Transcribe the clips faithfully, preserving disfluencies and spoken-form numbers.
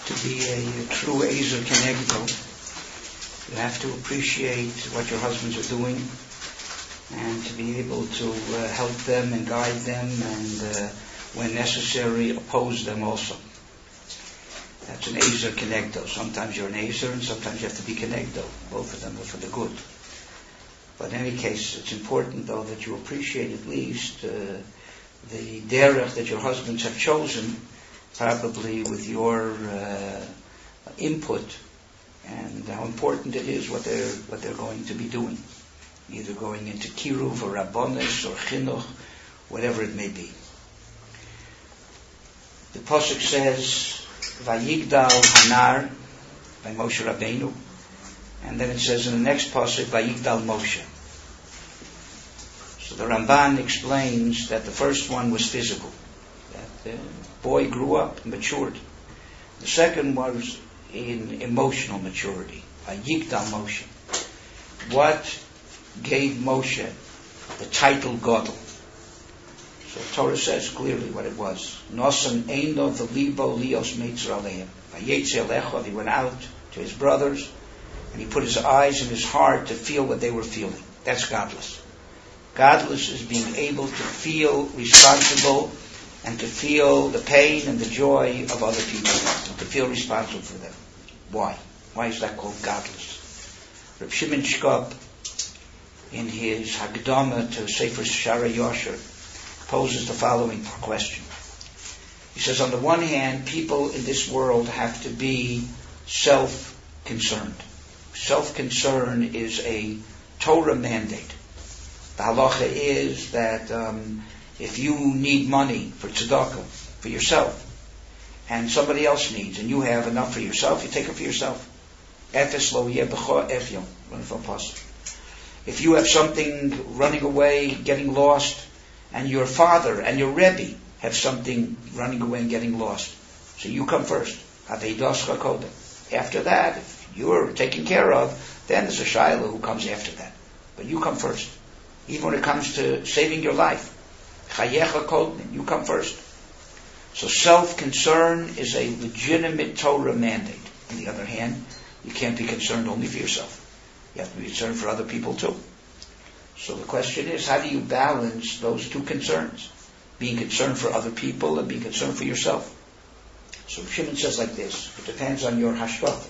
To be a true Ezer Kenegdo, you have to appreciate what your husbands are doing and to be able to uh, help them and guide them and, uh, when necessary, oppose them also. That's an Ezer Kenegdo. Sometimes you're an Ezer and sometimes you have to be Kenegdo. Both of them are for the good. But in any case, it's important, though, that you appreciate at least uh, the derech that your husbands have chosen, probably with your uh, input, and how important it is what they're what they're going to be doing, either going into kiruv or rabbonis or chinuch, whatever it may be. The pasuk says, "Vayigdal Hanar" by Moshe Rabbeinu, and then it says in the next pasuk, "Vayigdal Moshe." So the Ramban explains that the first one was physical. That the boy grew up, matured. The second was in emotional maturity, a Yigdal Moshe. What gave Moshe the title Gadol? So Torah says clearly what it was. Nosan eino v'libo lios meitzar aleim. Vayetze alecha, he went out to his brothers, and he put his eyes and his heart to feel what they were feeling. That's godless. Godless is being able to feel responsible and to feel the pain and the joy of other people, and to feel responsible for them. Why? Why is that called godless? Reb Shimon Shkop, in his Hagdama to Sefer Shara Yosher, poses the following question. He says, on the one hand, people in this world have to be self-concerned. Self-concern is a Torah mandate. The halacha is that um, if you need money for tzedakah, for yourself, and somebody else needs, and you have enough for yourself, you take it for yourself. Efes lo yeh b'cha efyon. If you have something running away, getting lost, and your father and your Rebbe have something running away and getting lost, so you come first. After that, if you're taken care of, then there's a Shiloh who comes after that. But you come first. Even when it comes to saving your life. Chayecha kodmin, you come first. So self-concern is a legitimate Torah mandate. On the other hand, you can't be concerned only for yourself. You have to be concerned for other people too. So the question is, how do you balance those two concerns? Being concerned for other people and being concerned for yourself. So Shimon says like this, it depends on your hashkafa.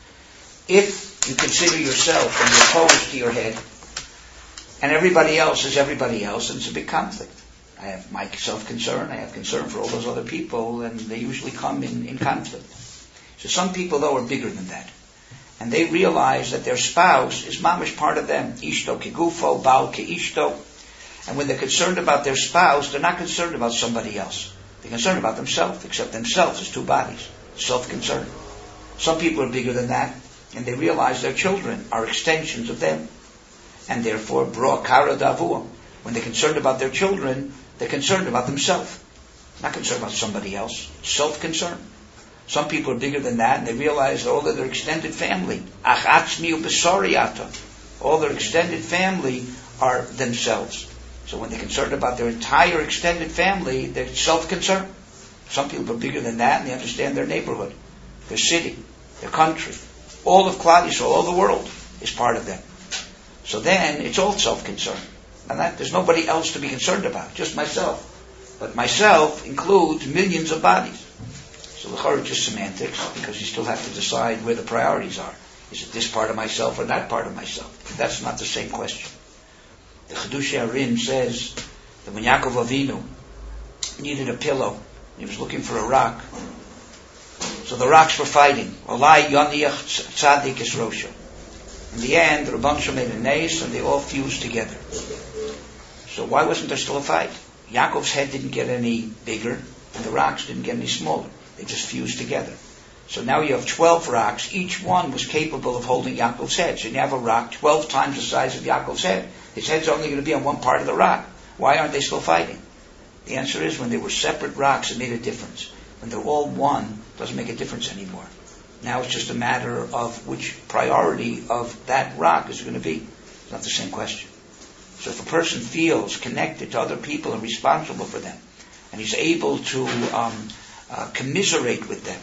If you consider yourself and you're opposed to your head, and everybody else is everybody else, and it's a big conflict. I have my self-concern, I have concern for all those other people, and they usually come in, in conflict. So some people, though, are bigger than that. And they realize that their spouse is mamish part of them. Ishto kegufo, baal keishto. And when they're concerned about their spouse, they're not concerned about somebody else. They're concerned about themselves, except themselves as two bodies. Self-concern. Some people are bigger than that, and they realize their children are extensions of them. And therefore, bro kara davuah. When they're concerned about their children, they're concerned about themselves. Not concerned about somebody else. Self-concern. Some people are bigger than that, and they realize all of their extended family, ach atzmi ubesori ata, all their extended family are themselves. So when they're concerned about their entire extended family, they're self-concerned. Some people are bigger than that, and they understand their neighborhood, their city, their country. All of Klal Yisrael, all the world is part of them. So then, it's all self-concern. And that, there's nobody else to be concerned about, just myself. But myself includes millions of bodies. So the chorah is just semantics, because you still have to decide where the priorities are. Is it this part of myself or that part of myself? That's not the same question. The Chedushei Harim says that when Yaakov Avinu needed a pillow, he was looking for a rock. So the rocks were fighting. Olai yoniach tzadik es rosho. In the end, the Rabban Shem made a nace, and they all fused together. So why wasn't there still a fight? Yaakov's head didn't get any bigger, and the rocks didn't get any smaller. They just fused together. So now you have twelve rocks. Each one was capable of holding Yaakov's head. So you have a rock twelve times the size of Yaakov's head. His head's only going to be on one part of the rock. Why aren't they still fighting? The answer is, when they were separate rocks, it made a difference. When they're all one, it doesn't make a difference anymore. Now it's just a matter of which priority of that rock is going to be. It's not the same question. So if a person feels connected to other people and responsible for them, and he's able to um, uh, commiserate with them,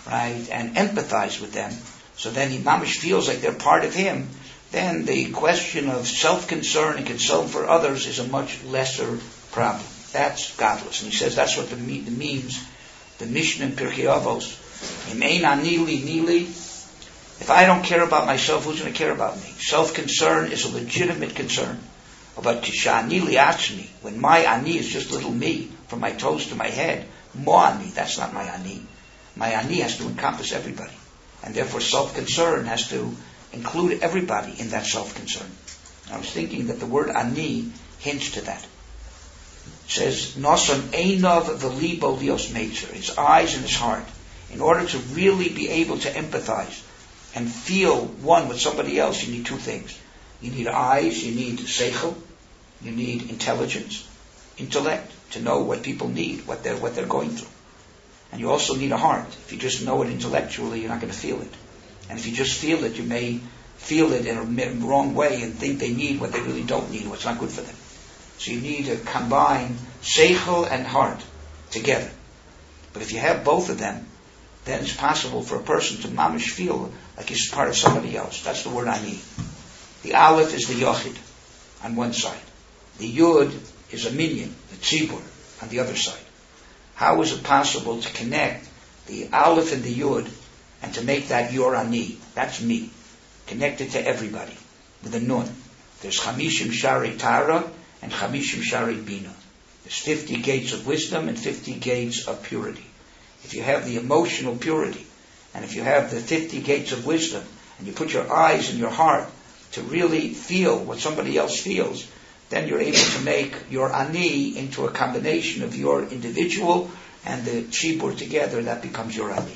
right, and empathize with them, so then he mamish feels like they're part of him, then the question of self-concern and concern for others is a much lesser problem. That's godless. And he says that's what the, the means, the Mishnah in Pirkei Avos, Im ein ani li nili. If I don't care about myself, who's going to care about me? Self-concern is a legitimate concern. But tishani li atzmi, when my ani is just little me, from my toes to my head, mo ani, that's not my ani. My ani has to encompass everybody. And therefore self-concern has to include everybody in that self-concern. I was thinking that the word ani hints to that. It says, Nosan einav v'libo lios meitzer, his eyes and his heart. In order to really be able to empathize and feel one with somebody else, you need two things. You need eyes, you need seichel, you need intelligence, intellect, to know what people need, what they're, what they're going through. And you also need a heart. If you just know it intellectually, you're not going to feel it. And if you just feel it, you may feel it in a wrong way and think they need what they really don't need, what's not good for them. So you need to combine seichel and heart together. But if you have both of them, then it's possible for a person to mamish feel like he's part of somebody else. That's the word ani. The aleph is the yochid on one side. The yud is a minyan, the tzibur, on the other side. How is it possible to connect the aleph and the yud and to make that your ani? That's me. Connected to everybody with a nun. There's chamishim shari tara and chamishim shari bina. There's fifty gates of wisdom and fifty gates of purity. If you have the emotional purity, and if you have the fifty gates of wisdom, and you put your eyes and your heart to really feel what somebody else feels, then you're able to make your ani into a combination of your individual and the tzibur together. That becomes your ani.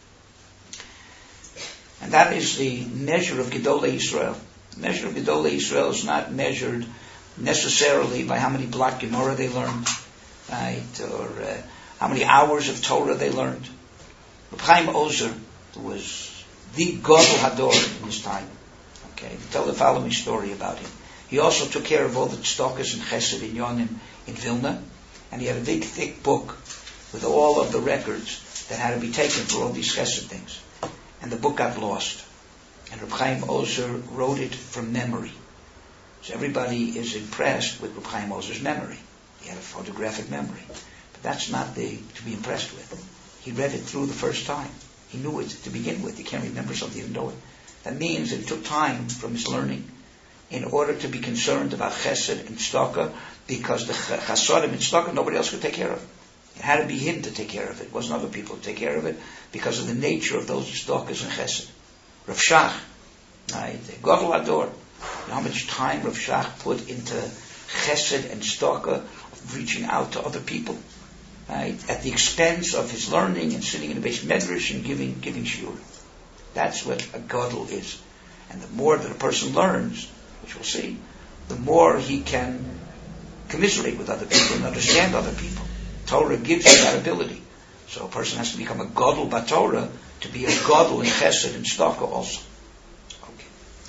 And that is the measure of Gedolei Yisrael. The measure of Gedolei Yisrael is not measured necessarily by how many Blat Gemara they learned, right, or uh, how many hours of Torah they learned. Reb Chaim Ozer, who was the Gadol Hador in his time, okay, tell the following story about him. He also took care of all the tzedakos and chesed in Yonim in Vilna, and he had a big, thick book with all of the records that had to be taken for all these chesed things. And the book got lost. And Reb Chaim Ozer wrote it from memory. So everybody is impressed with Reb Chaim Ozer's memory. He had a photographic memory. But that's not the to be impressed with. He read it through the first time. He knew it to begin with. He can't remember something he didn't know it. That means that it took time from his learning in order to be concerned about chesed and tzedakah, because the chasadim and tzedakah nobody else could take care of. It had to be him to take care of it. It wasn't other people to take care of it because of the nature of those tzedakahs and chesed. Rav Shach, right, Gadol Hador, you know how much time Rav Shach put into chesed and tzedakah, of reaching out to other people, right, at the expense of his learning and sitting in the base medrash and giving giving shiur. That's what a gadol is. And the more that a person learns, which we'll see, the more he can commiserate with other people and understand other people. Torah gives you that ability. So a person has to become a gadol b'Torah to be a gadol in chesed and tzedakah also. Okay.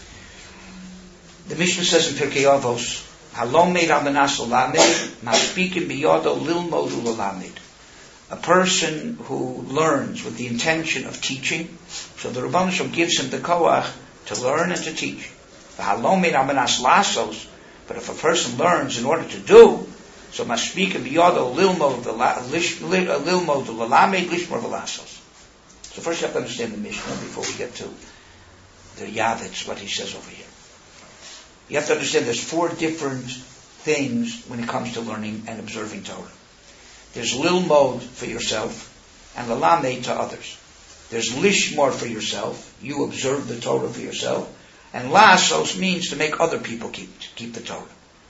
The Mishnah says in Pirkei Avos, Halom meid amanas olamed, maspikim biyodo lilmod ulolamed. A person who learns with the intention of teaching, so the Rebbeinu Shalom gives him the koach to learn and to teach. Halom meid amanas lasos, but if a person learns in order to do, so maspikim biyodo lilmod lilmod ulolamed lishmor v'lasos. So first you have to understand the Mishnah before we get to the Yavitz, what he says over here. You have to understand there's four different things when it comes to learning and observing Torah. There's lilmod for yourself and lalamed to others. There's lishmor for yourself. You observe the Torah for yourself. And lasos means to make other people keep keep the Torah.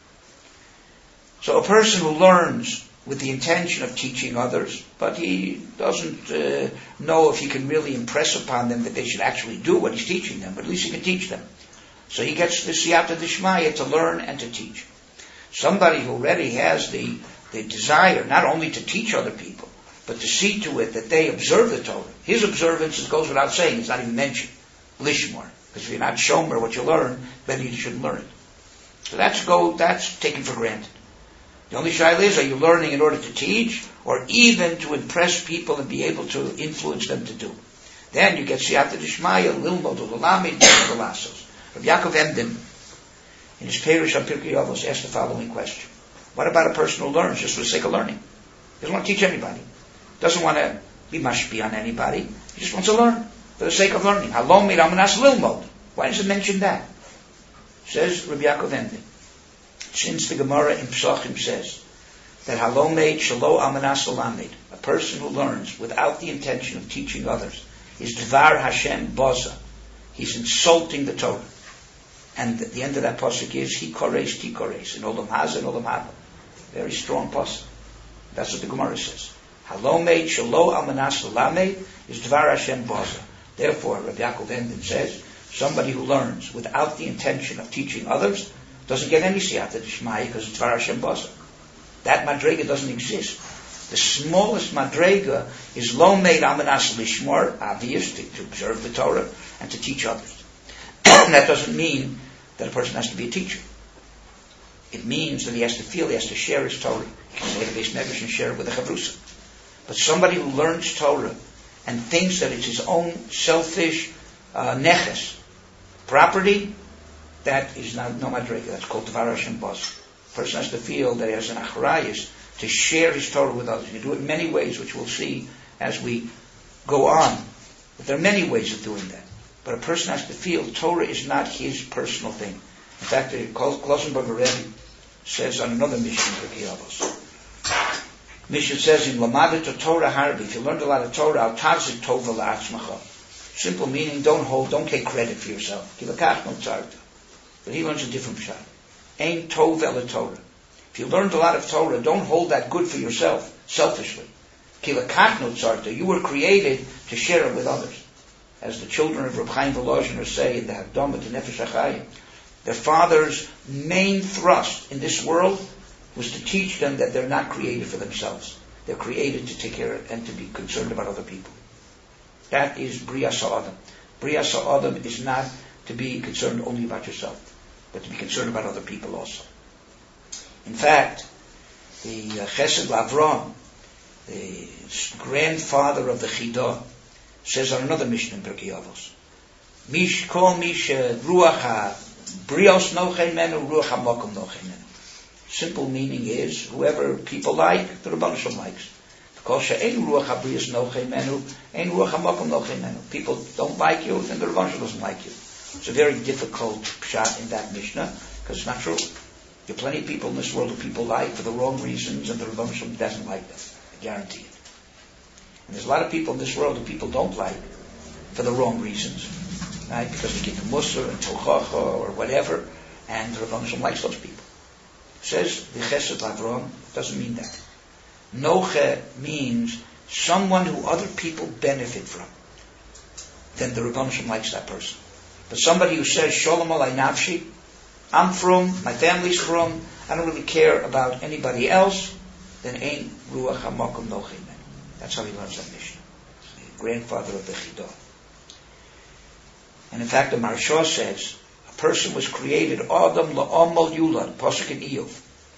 So a person who learns with the intention of teaching others, but he doesn't uh, know if he can really impress upon them that they should actually do what he's teaching them, but at least he can teach them. So he gets the siyata d'shmaya to learn and to teach. Somebody who already has the, the desire not only to teach other people, but to see to it that they observe the Torah. His observance, it goes without saying, it's not even mentioned. Lishmor. Because if you're not shomer what you learn, then you shouldn't learn it. So that's go. That's taken for granted. The only shaila is, are you learning in order to teach, or even to impress people and be able to influence them to do? Then you get Siyata Dishmaya, Lilmod, Ulamid, Galasos. Rabbi Yaakov Emden, in his Perush on Pirkei Avos, asked the following question. What about a person who learns just for the sake of learning? He doesn't want to teach anybody. Doesn't want to be mashpi on anybody. He just wants to learn for the sake of learning. Halom mir amanas lilmod. Why does it mention that? Says Rabbi Yaakov Emden. Since the Gemara in Pesachim says that halomed shalo amanas lamed, a person who learns without the intention of teaching others, is dvar Hashem boza. He's insulting the Torah. And the end of that pasuk is he kores ti kores in olam haza and olam haba. Very strong pasuk. That's what the Gemara says. Halomed shalo amanas lamed is dvar Hashem boza. Therefore, Rabbi Yaakov Emden says somebody who learns without the intention of teaching others doesn't get any siyata d'shmaya because it's dvar Hashem boza. That madrega doesn't exist. The smallest madrega is lo made amanas lishmor, obvious, to, to observe the Torah and to teach others. And that doesn't mean that a person has to be a teacher. It means that he has to feel, he has to share his Torah. He can say the Beis Medrash and share it with the Chavrusa. But somebody who learns Torah and thinks that it's his own selfish uh, neches, property, that is not no madrega. That's called Dvar Hashem Bos. A person has to feel that he has an acharayus to share his Torah with others. You do it in many ways, which we'll see as we go on. But there are many ways of doing that. But a person has to feel Torah is not his personal thing. In fact, the Klausenberger Rebbe says on another Mishnah, Mishnah says in Lamadet Torah Harbi, if you learned a lot of Torah, al tazik tova la'atzmacha. Simple meaning, don't hold, don't take credit for yourself. Kilakach no tzarta. But he learns a different pshat. Ein tov el Torah. If you learned a lot of Torah, don't hold that good for yourself, selfishly. Kilakach no tzarta. You were created to share it with others. As the children of Reb Chaim Volozhiner say in the Hakdama to Nefesh HaChaim, their father's main thrust in this world was to teach them that they're not created for themselves. They're created to take care of and to be concerned about other people. That is Brias HaAdam. Brias HaAdam is not to be concerned only about yourself, but to be concerned about other people also. In fact, the uh, Chesed Lavram, the grandfather of the Chidah, says on another Mishnah in Pirkei Avos, Mish kol mish ruach ha-brios nochen menu, ruach ha-mokum nochen menu. Simple meaning is, whoever people like, the Rebbeinu Shalom likes. Because she'en ruach ha-brios nochen menu, en ruach ha-mokum nochen menu. People don't like you, then the Rebbeinu Shalom doesn't like you. It's a very difficult pshat in that Mishnah, because it's not true. There are plenty of people in this world who people like for the wrong reasons, and the Rebbeinu Shalom doesn't like them. I guarantee it. And there's a lot of people in this world who people don't like for the wrong reasons, right? Because they give Musar and Tochacha or whatever, and the Rebbeinu Shalom likes those people. It says the Chesed Lavron doesn't mean that. Noche means someone who other people benefit from. Then the Rebbeinu Shalom likes that person. But somebody who says Shalom Alay Nafshi, I'm from, my family's from, I don't really care about anybody else, then ain't Ruach HaMakom Noche. That's how he learns that Mishnah. The grandfather of the Chidah. And in fact, the Maharsha says, a person was created, Adam la'amal yulad, Pasuk in Iyov.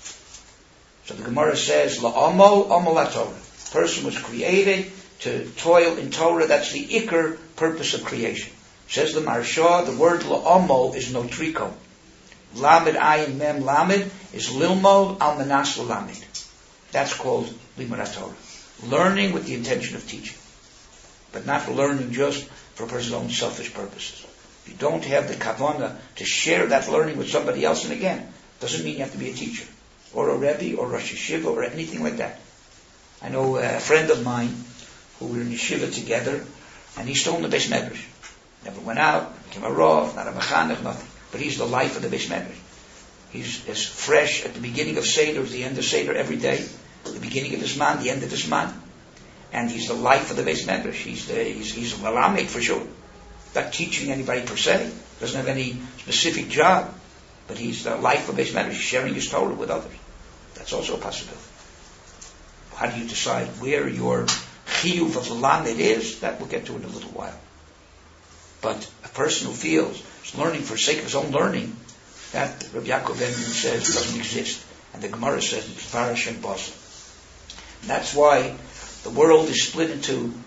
So the Gemara says, la'amal amal ha'Torah. A person was created to toil in Torah. That's the ikar purpose of creation. Says the Maharsha, the word la'amal is notriko. Lamed ayin mem lamed is lilmod al manas lamed. That's called limud Torah. Learning with the intention of teaching. But not learning just for a person's own selfish purposes. If you don't have the kavanah to share that learning with somebody else, and again, doesn't mean you have to be a teacher, or a rebbe, or Rosh Yeshiva, or anything like that. I know a friend of mine who were in yeshiva together, and he's still in the Beis Medrash. Never went out, became a rav, not a mechanech, nothing. But he's the life of the Beis Medrash. He's as fresh at the beginning of Seder as the end of Seder every day. The beginning of this man, the end of this man, and he's the life of the Beis Medrash. He's the he's he's a malamed for sure. Not teaching anybody per se. Doesn't have any specific job, but he's the life of Beis Medrash. He's sharing his Torah with others. That's also a possibility. How do you decide where your chiyuv of lamed is? That we'll get to in a little while. But a person who feels is learning for the sake of his own learning, that Rabbi Yaakov Emden says doesn't exist, and the Gemara says it's Dvar Hashem Basa. And that's why the world is split into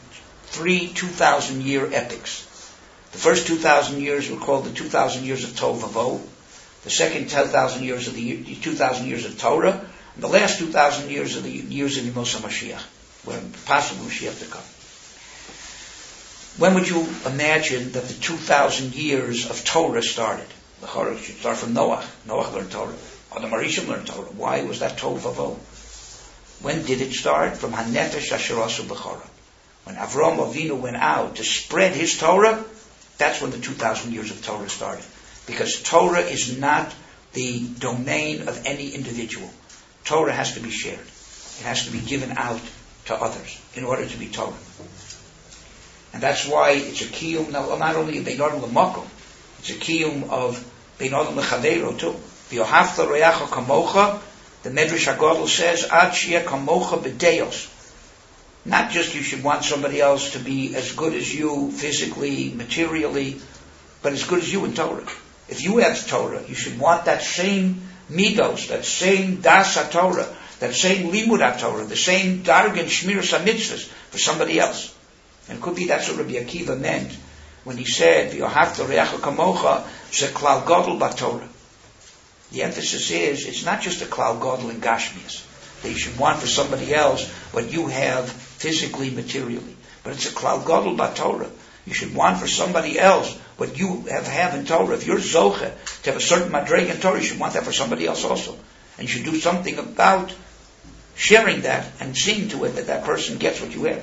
three two thousand year epics. The first two thousand years were called the two thousand years of Tov Vavo. The second two thousand years of the two thousand years of Torah. And the last two thousand years of the years of Yemos HaMashiach, when possible Mashiach to come. When would you imagine that the two thousand years of Torah started? The Torah should start from Noah. Noah learned Torah. Adam Arishim learned Torah. Why was that Tov Vavo? When did it start? From Hanefesh Asher Asu B'chara. When Avram Avinu went out to spread his Torah, that's when the two thousand years of Torah started. Because Torah is not the domain of any individual. Torah has to be shared. It has to be given out to others in order to be Torah. And that's why it's a kiyum, not only a Bein Adam L'Makom, it's a kiyum of Bein Adam L'Chaveiro too. V'yohavta ro'yacha kamocha, the Medrash HaGadol says, Ad sheyeh kamocha b'deos. Not just you should want somebody else to be as good as you physically, materially, but as good as you in Torah. If you have Torah, you should want that same midos, that same das HaTorah, that same limud HaTorah, the same dargan shmiras HaMitzvahs for somebody else. And it could be that's what Rabbi Akiva meant when he said, V'yohavta re'acha kamocha, ze klal gadol b'Torah. The emphasis is, it's not just a klal gadol in Gashmias, that you should want for somebody else what you have physically, materially. But it's a klal gadol b'Torah. You should want for somebody else what you have, have in Torah. If you're zoche to have a certain madreg in Torah, you should want that for somebody else also. And you should do something about sharing that and seeing to it that that person gets what you have.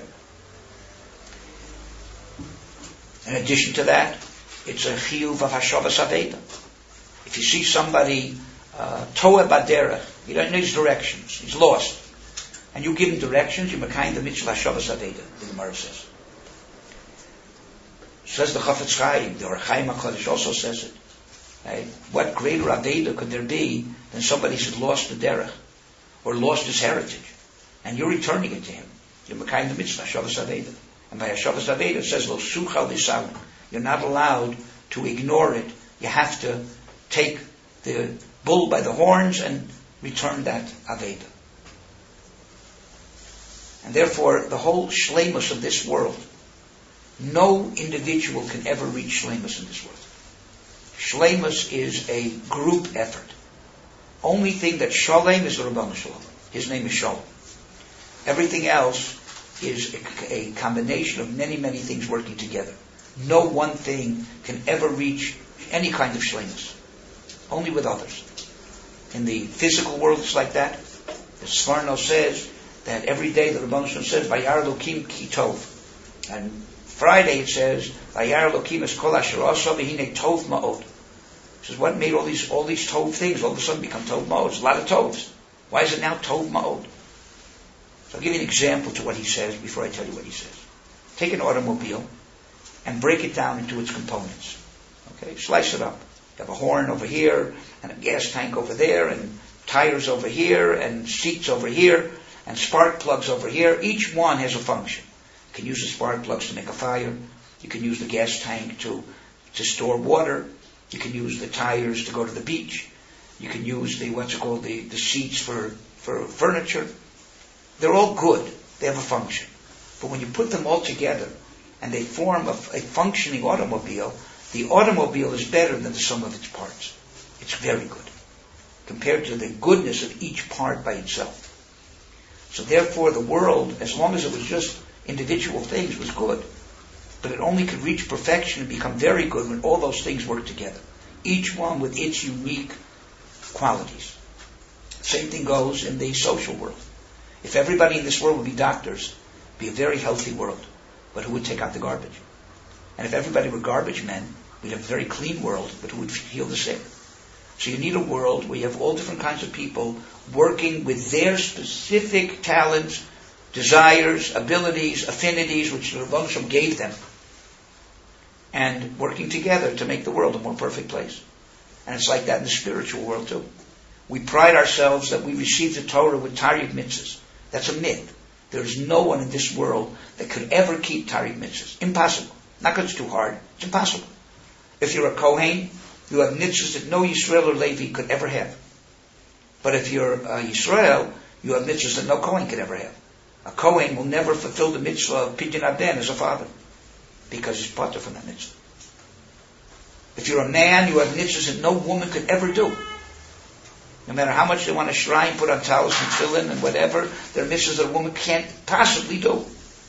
In addition to that, it's a chiyuv of hashavas aveda. If you see somebody toeh baderech, he doesn't know his directions, he's lost, and you give him directions, you mekayim the mitzvah hashavas aveda, the Gemara says. Says the Chafetz Chaim, the Or Chaim HaKadosh also says it. Right? What greater aveda could there be than somebody who's lost the derech, or lost his heritage, and you're returning it to him? You're mekayim the mitzvah hashavas aveda. And by Hashavas Aveda it says, Lo suchal v'salim. You're not allowed to ignore it. You have to take the bull by the horns and return that Aveda. And therefore, the whole shleimus of this world, no individual can ever reach shleimus in this world. Shleimus is a group effort. Only thing that shalem is the Rabbanu Shalom. His name is Shalom. Everything else is a, a combination of many, many things working together. No one thing can ever reach any kind of shleimus. Only with others. In the physical world, it's like that. The Sforno says that every day the Rebbeinu Shalom says, Vayar Elokim ki tov. And Friday it says, Vayar Elokim es kol asher asa v'hine tov ma'od. It says, what made all these all these tov things all of a sudden become tov ma'od? There's a lot of tovs. Why is it now tov ma'od? So I'll give you an example to what he says before I tell you what he says. Take an automobile and break it down into its components. Okay, slice it up. You have a horn over here, and a gas tank over there, and tires over here, and seats over here, and spark plugs over here. Each one has a function. You can use the spark plugs to make a fire. You can use the gas tank to, to store water. You can use the tires to go to the beach. You can use the, what's it called, the, the seats for, for furniture. They're all good. They have a function. But when you put them all together and they form a, a functioning automobile, the automobile is better than the sum of its parts. It's very good compared to the goodness of each part by itself. So therefore the world, as long as it was just individual things, was good. But it only could reach perfection and become very good when all those things work together. Each one with its unique qualities. Same thing goes in the social world. If everybody in this world would be doctors, it would be a very healthy world. But who would take out the garbage? And if everybody were garbage men, we'd have a very clean world, but who would heal the sick? So you need a world where you have all different kinds of people working with their specific talents, desires, abilities, affinities, which the Rebbeinu Shalom gave them, and working together to make the world a more perfect place. And it's like that in the spiritual world too. We pride ourselves that we received the Torah with Taryag mitzvahs. That's a myth. There is no one in this world that could ever keep Taryag mitzvahs. Impossible. Not because it's too hard. It's impossible. If you're a Kohen, you have mitzvahs that no Yisrael or Levi could ever have. But if you're a Yisrael, you have mitzvahs that no Kohen could ever have. A Kohen will never fulfill the mitzvah of Pidyon Aden as a father, because he's potter from that mitzvah. If you're a man, you have mitzvahs that no woman could ever do. No matter how much they want to shrine, put on talis and tefillin and whatever, there are mitzvahs that a woman can't possibly do.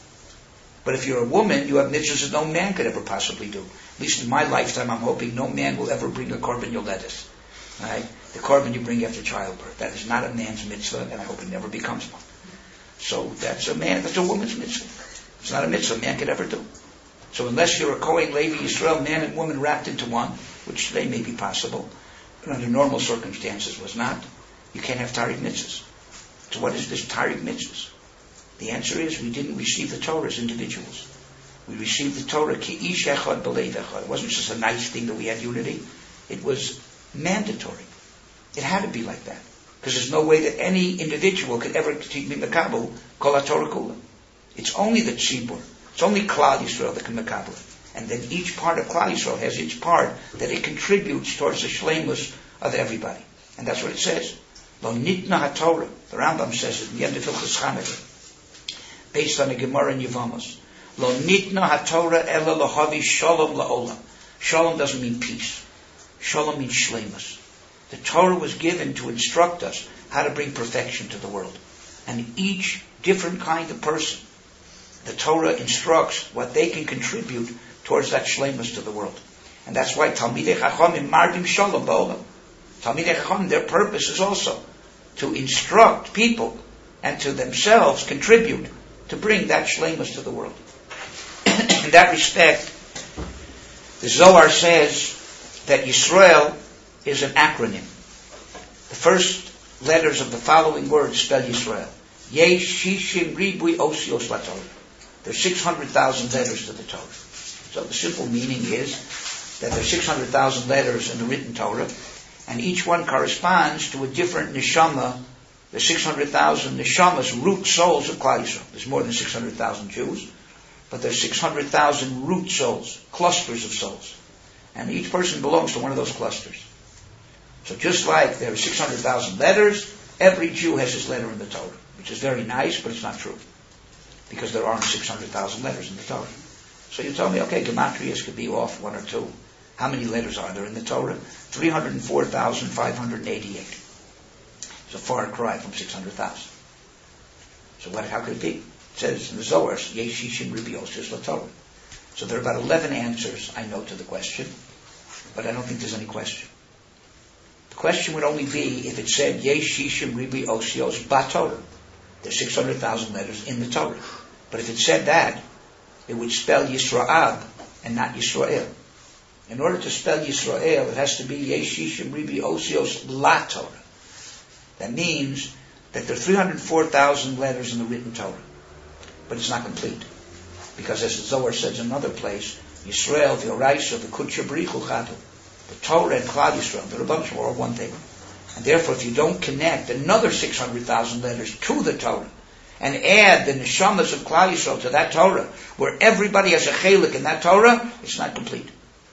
But if you're a woman, you have mitzvahs that no man could ever possibly do. At least in my lifetime, I'm hoping no man will ever bring a korban yoledis. Right? The korban you bring after childbirth. That is not a man's mitzvah, and I hope it never becomes one. So that's a man, that's a woman's mitzvah. It's not a mitzvah a man could ever do. So unless you're a Kohen, Levi, Yisrael, man and woman wrapped into one, which today may be possible, but under normal circumstances was not, you can't have Tariq mitzvahs. So what is this Tariq mitzvahs? The answer is we didn't receive the Torah as individuals. We received the Torah ki ish echad b'leiv echad. It wasn't just a nice thing that we had unity. It was mandatory. It had to be like that. Because there's no way that any individual could ever be mekabel kol haTorah kula. It's only the tzibur. It's only Klal Yisrael that can mekabel it. And then each part of Klal Yisrael has its part that it contributes towards the shleimus of everybody. And that's what it says. Lo nitna haTorah. The Rambam says it in the end of Hilchos Chanukah, based on the Gemara in Yevamos. Lo nitna haTorah ela lahavi shalom laolam. Shalom doesn't mean peace. Shalom means shleimus. The Torah was given to instruct us how to bring perfection to the world. And each different kind of person, the Torah instructs what they can contribute towards that shleimus to the world. And that's why Talmidei Chachamim mardim shalom ba'olam. Talmidei Chachamim, their purpose is also to instruct people and to themselves contribute to bring that shleimus to the world. In that respect, the Zohar says that Yisrael is an acronym. The first letters of the following words spell Yisrael. Yesh shishim ribui osios laTorah. There's six hundred thousand letters to the Torah. So the simple meaning is that there's six hundred thousand letters in the written Torah, and each one corresponds to a different neshama. There's six hundred thousand neshamas, root souls of Klal Yisrael. There's more than six hundred thousand Jews, but there's six hundred thousand root souls, clusters of souls. And each person belongs to one of those clusters. So just like there are six hundred thousand letters, every Jew has his letter in the Torah, which is very nice, but it's not true. Because there aren't six hundred thousand letters in the Torah. So you tell me, okay, gematrias could be off one or two. How many letters are there in the Torah? three hundred four thousand five hundred eighty-eight. It's a far cry from six hundred thousand. So what? How could it be? It says in the Zohar, Yeshishim Ribios La Torah. So there are about eleven answers I know to the question, but I don't think there's any question. The question would only be if it said Yeshishim Ribi Osios Batorah. There's six hundred thousand letters in the Torah. But if it said that, it would spell Yisrael and not Yisrael. In order to spell Yisrael, it has to be Yeshishim Ribi Osios La Torah. That means that there are three hundred four thousand letters in the written Torah. But it's not complete. Because as the Zohar says in another place, Yisrael, V'oraisa, V'kutcha B'richu Chadu. The Torah and Klal Yisrael, the Rebbeinu are all one thing. And therefore, if you don't connect another six hundred thousand letters to the Torah, and add the neshamas of Klal Yisrael to that Torah, where everybody has a chelik in that Torah, it's not complete.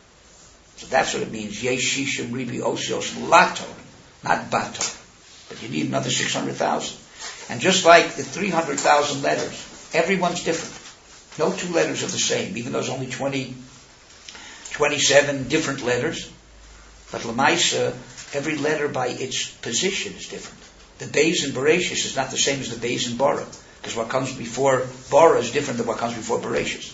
So that's what it means. Yeshishim ribi osios la Torah, not ba Torah. But you need another six hundred thousand. And just like the three hundred thousand letters, everyone's different. No two letters are the same, even though there's only twenty, twenty-seven different letters. But Lamaisa, every letter by its position is different. The Beis in Bereshis is not the same as the Beis in Bara, because what comes before Bara is different than what comes before Bereshis.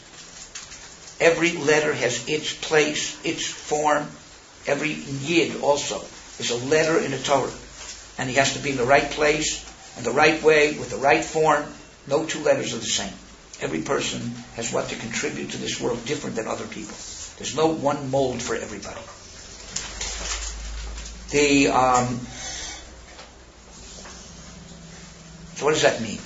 Every letter has its place, its form. Every Yid also is a letter in the Torah. And he has to be in the right place, and the right way, with the right form. No two letters are the same. Every person has what to contribute to this world different than other people. There's no one mold for everybody. The um, so what does that mean?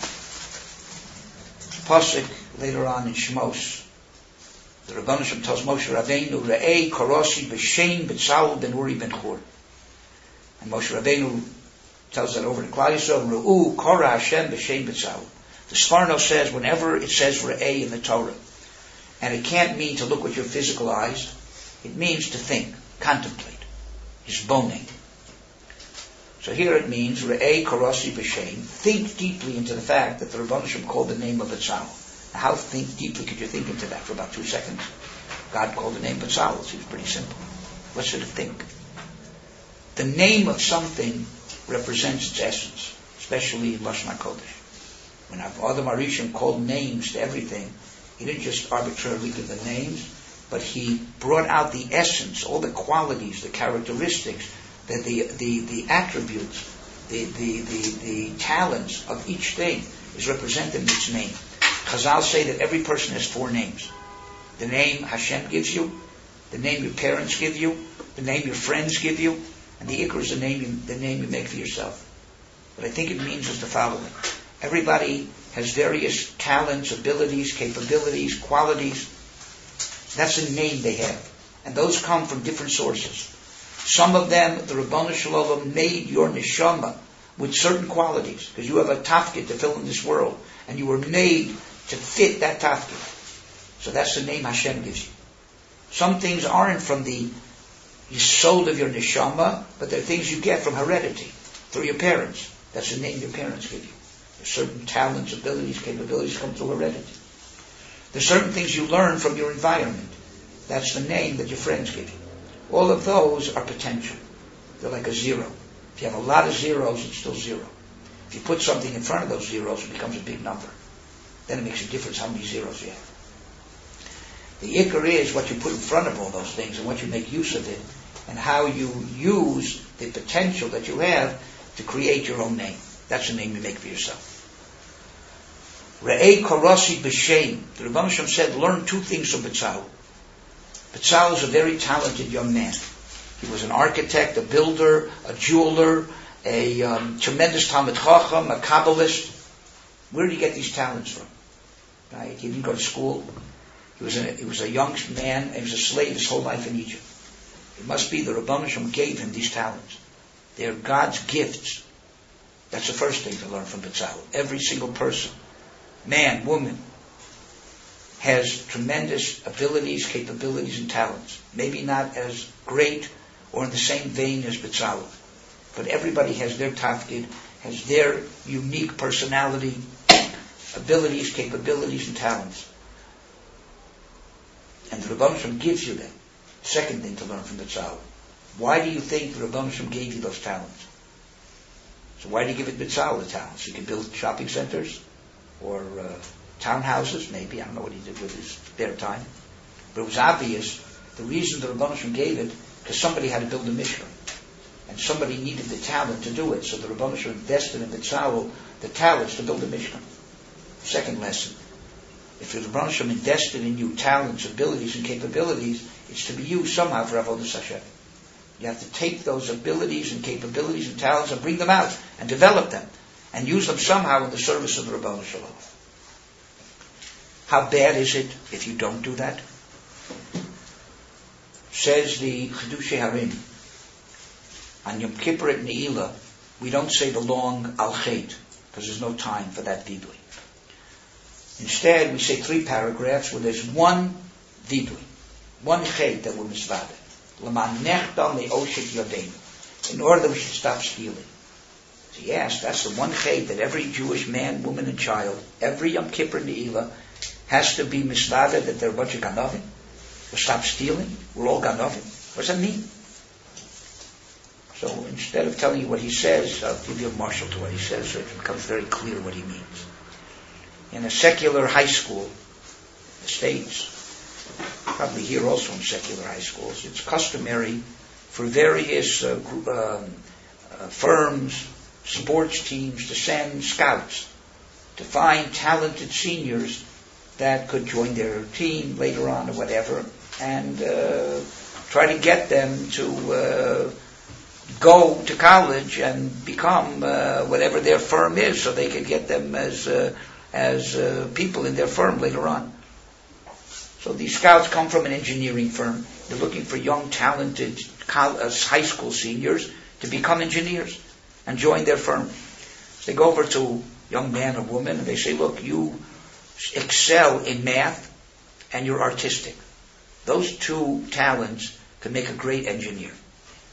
Pasuk later on in Shemos, the Rebbeinu Shem tells Moshe Rabbeinu, Re'ei Korosi B'Shem B'Tzaul Ben Uri Ben Chur. And Moshe Rabbeinu tells that over to Klal Yisrael, Re'u Korah Hashem B'Shem B'Tzaul. The Sforno says whenever it says Re'ei in the Torah, and it can't mean to look with your physical eyes, it means to think, contemplate, hisboning. So here it means, Re'ei Karosi B'Shem, think deeply into the fact that the Rebbeinu Shem called the name of Betzalel. Now, how think deeply could you think into that for about two seconds? God called the name Betzalel. It seems pretty simple. What should it think? The name of something represents its essence, especially in Lashon HaKodesh. When Adam HaRishon called names to everything, he didn't just arbitrarily give the names, but he brought out the essence, all the qualities, the characteristics, the the the, the attributes, the, the the the talents of each thing is represented in its name. Chazal say that every person has four names. The name Hashem gives you, the name your parents give you, the name your friends give you, and the ikr is the name you, the name you make for yourself. What I think it means is the following. Everybody has various talents, abilities, capabilities, qualities. That's the name they have. And those come from different sources. Some of them, the Rabbanu Shalom made your neshama with certain qualities, because you have a tafkid to fill in this world, and you were made to fit that tafkid. So that's the name Hashem gives you. Some things aren't from the soul of your neshama, but they're things you get from heredity, through your parents. That's the name your parents give you. There's certain talents, abilities, capabilities come through heredity. There's certain things you learn from your environment. That's the name that your friends give you. All of those are potential. They're like a zero. If you have a lot of zeros, it's still zero. If you put something in front of those zeros, it becomes a big number. Then it makes a difference how many zeros you have. The ikr is what you put in front of all those things and what you make use of it, and how you use the potential that you have to create your own name. That's the name you make for yourself. Re'ei Karosi B'Shem. The Rebbeinu Shem said, learn two things from Betzalel. Betzalel is a very talented young man. He was an architect, a builder, a jeweler, a um, tremendous Talmid Chacham, a Kabbalist. Where did he get these talents from? Right? He didn't go to school. He was a, he was a young man, and he was a slave his whole life in Egypt. It must be the Rebbeinu Shem gave him these talents. They are God's gifts. That's the first thing to learn from Betzalel. Every single person, man, woman, has tremendous abilities, capabilities, and talents. Maybe not as great or in the same vein as Betzalel, but everybody has their tafkid, has their unique personality, abilities, capabilities, and talents. And the Rebbeinu Shem gives you them. Second thing to learn from Betzalel. Why do you think the Rebbeinu Shem gave you those talents? So why do you give it Betzalel the talents? You can build shopping centers or uh, townhouses, maybe. I don't know what he did with his spare time. But it was obvious the reason the Rebbeinu Shem gave it, because somebody had to build a Mishkan. And somebody needed the talent to do it. So the Rebbeinu Shem invested in Betzalel the talents to build a Mishkan. Second lesson. If the Rebbeinu Shem invested in you talents, abilities, and capabilities, it's to be used somehow for Avodas Hashem. You have to take those abilities and capabilities and talents and bring them out and develop them and use them somehow in the service of the Rebbeinu Shalom. How bad is it if you don't do that? Says the Chidushei Harim, on Yom Kippur at Ne'ilah, we don't say the long Al Chet, because there's no time for that vidui. Instead, we say three paragraphs where there's one vidui, one chet that we're misvadet. L'man nechtam le'oshek yodeinu. In order that we should stop stealing. So yes, that's the one chet that every Jewish man, woman, and child, every Yom Kippur Ne'ilah, has to be misvadet that they're a bunch of ganovim. We'll stop stealing. We're all ganovim. What does that mean? So instead of telling you what he says, I'll give you a marshal to what he says so it becomes very clear what he means. In a secular high school, the States, probably here also in secular high schools, it's customary for various uh, group, um, uh, firms, sports teams to send scouts to find talented seniors that could join their team later on or whatever, and uh, try to get them to uh, go to college and become uh, whatever their firm is, so they can get them as uh, as uh, people in their firm later on. So these scouts come from an engineering firm. They're looking for young, talented college, uh, high school seniors to become engineers and join their firm. So they go over to a young man or woman and they say, look, you excel in math and you're artistic. Those two talents could make a great engineer.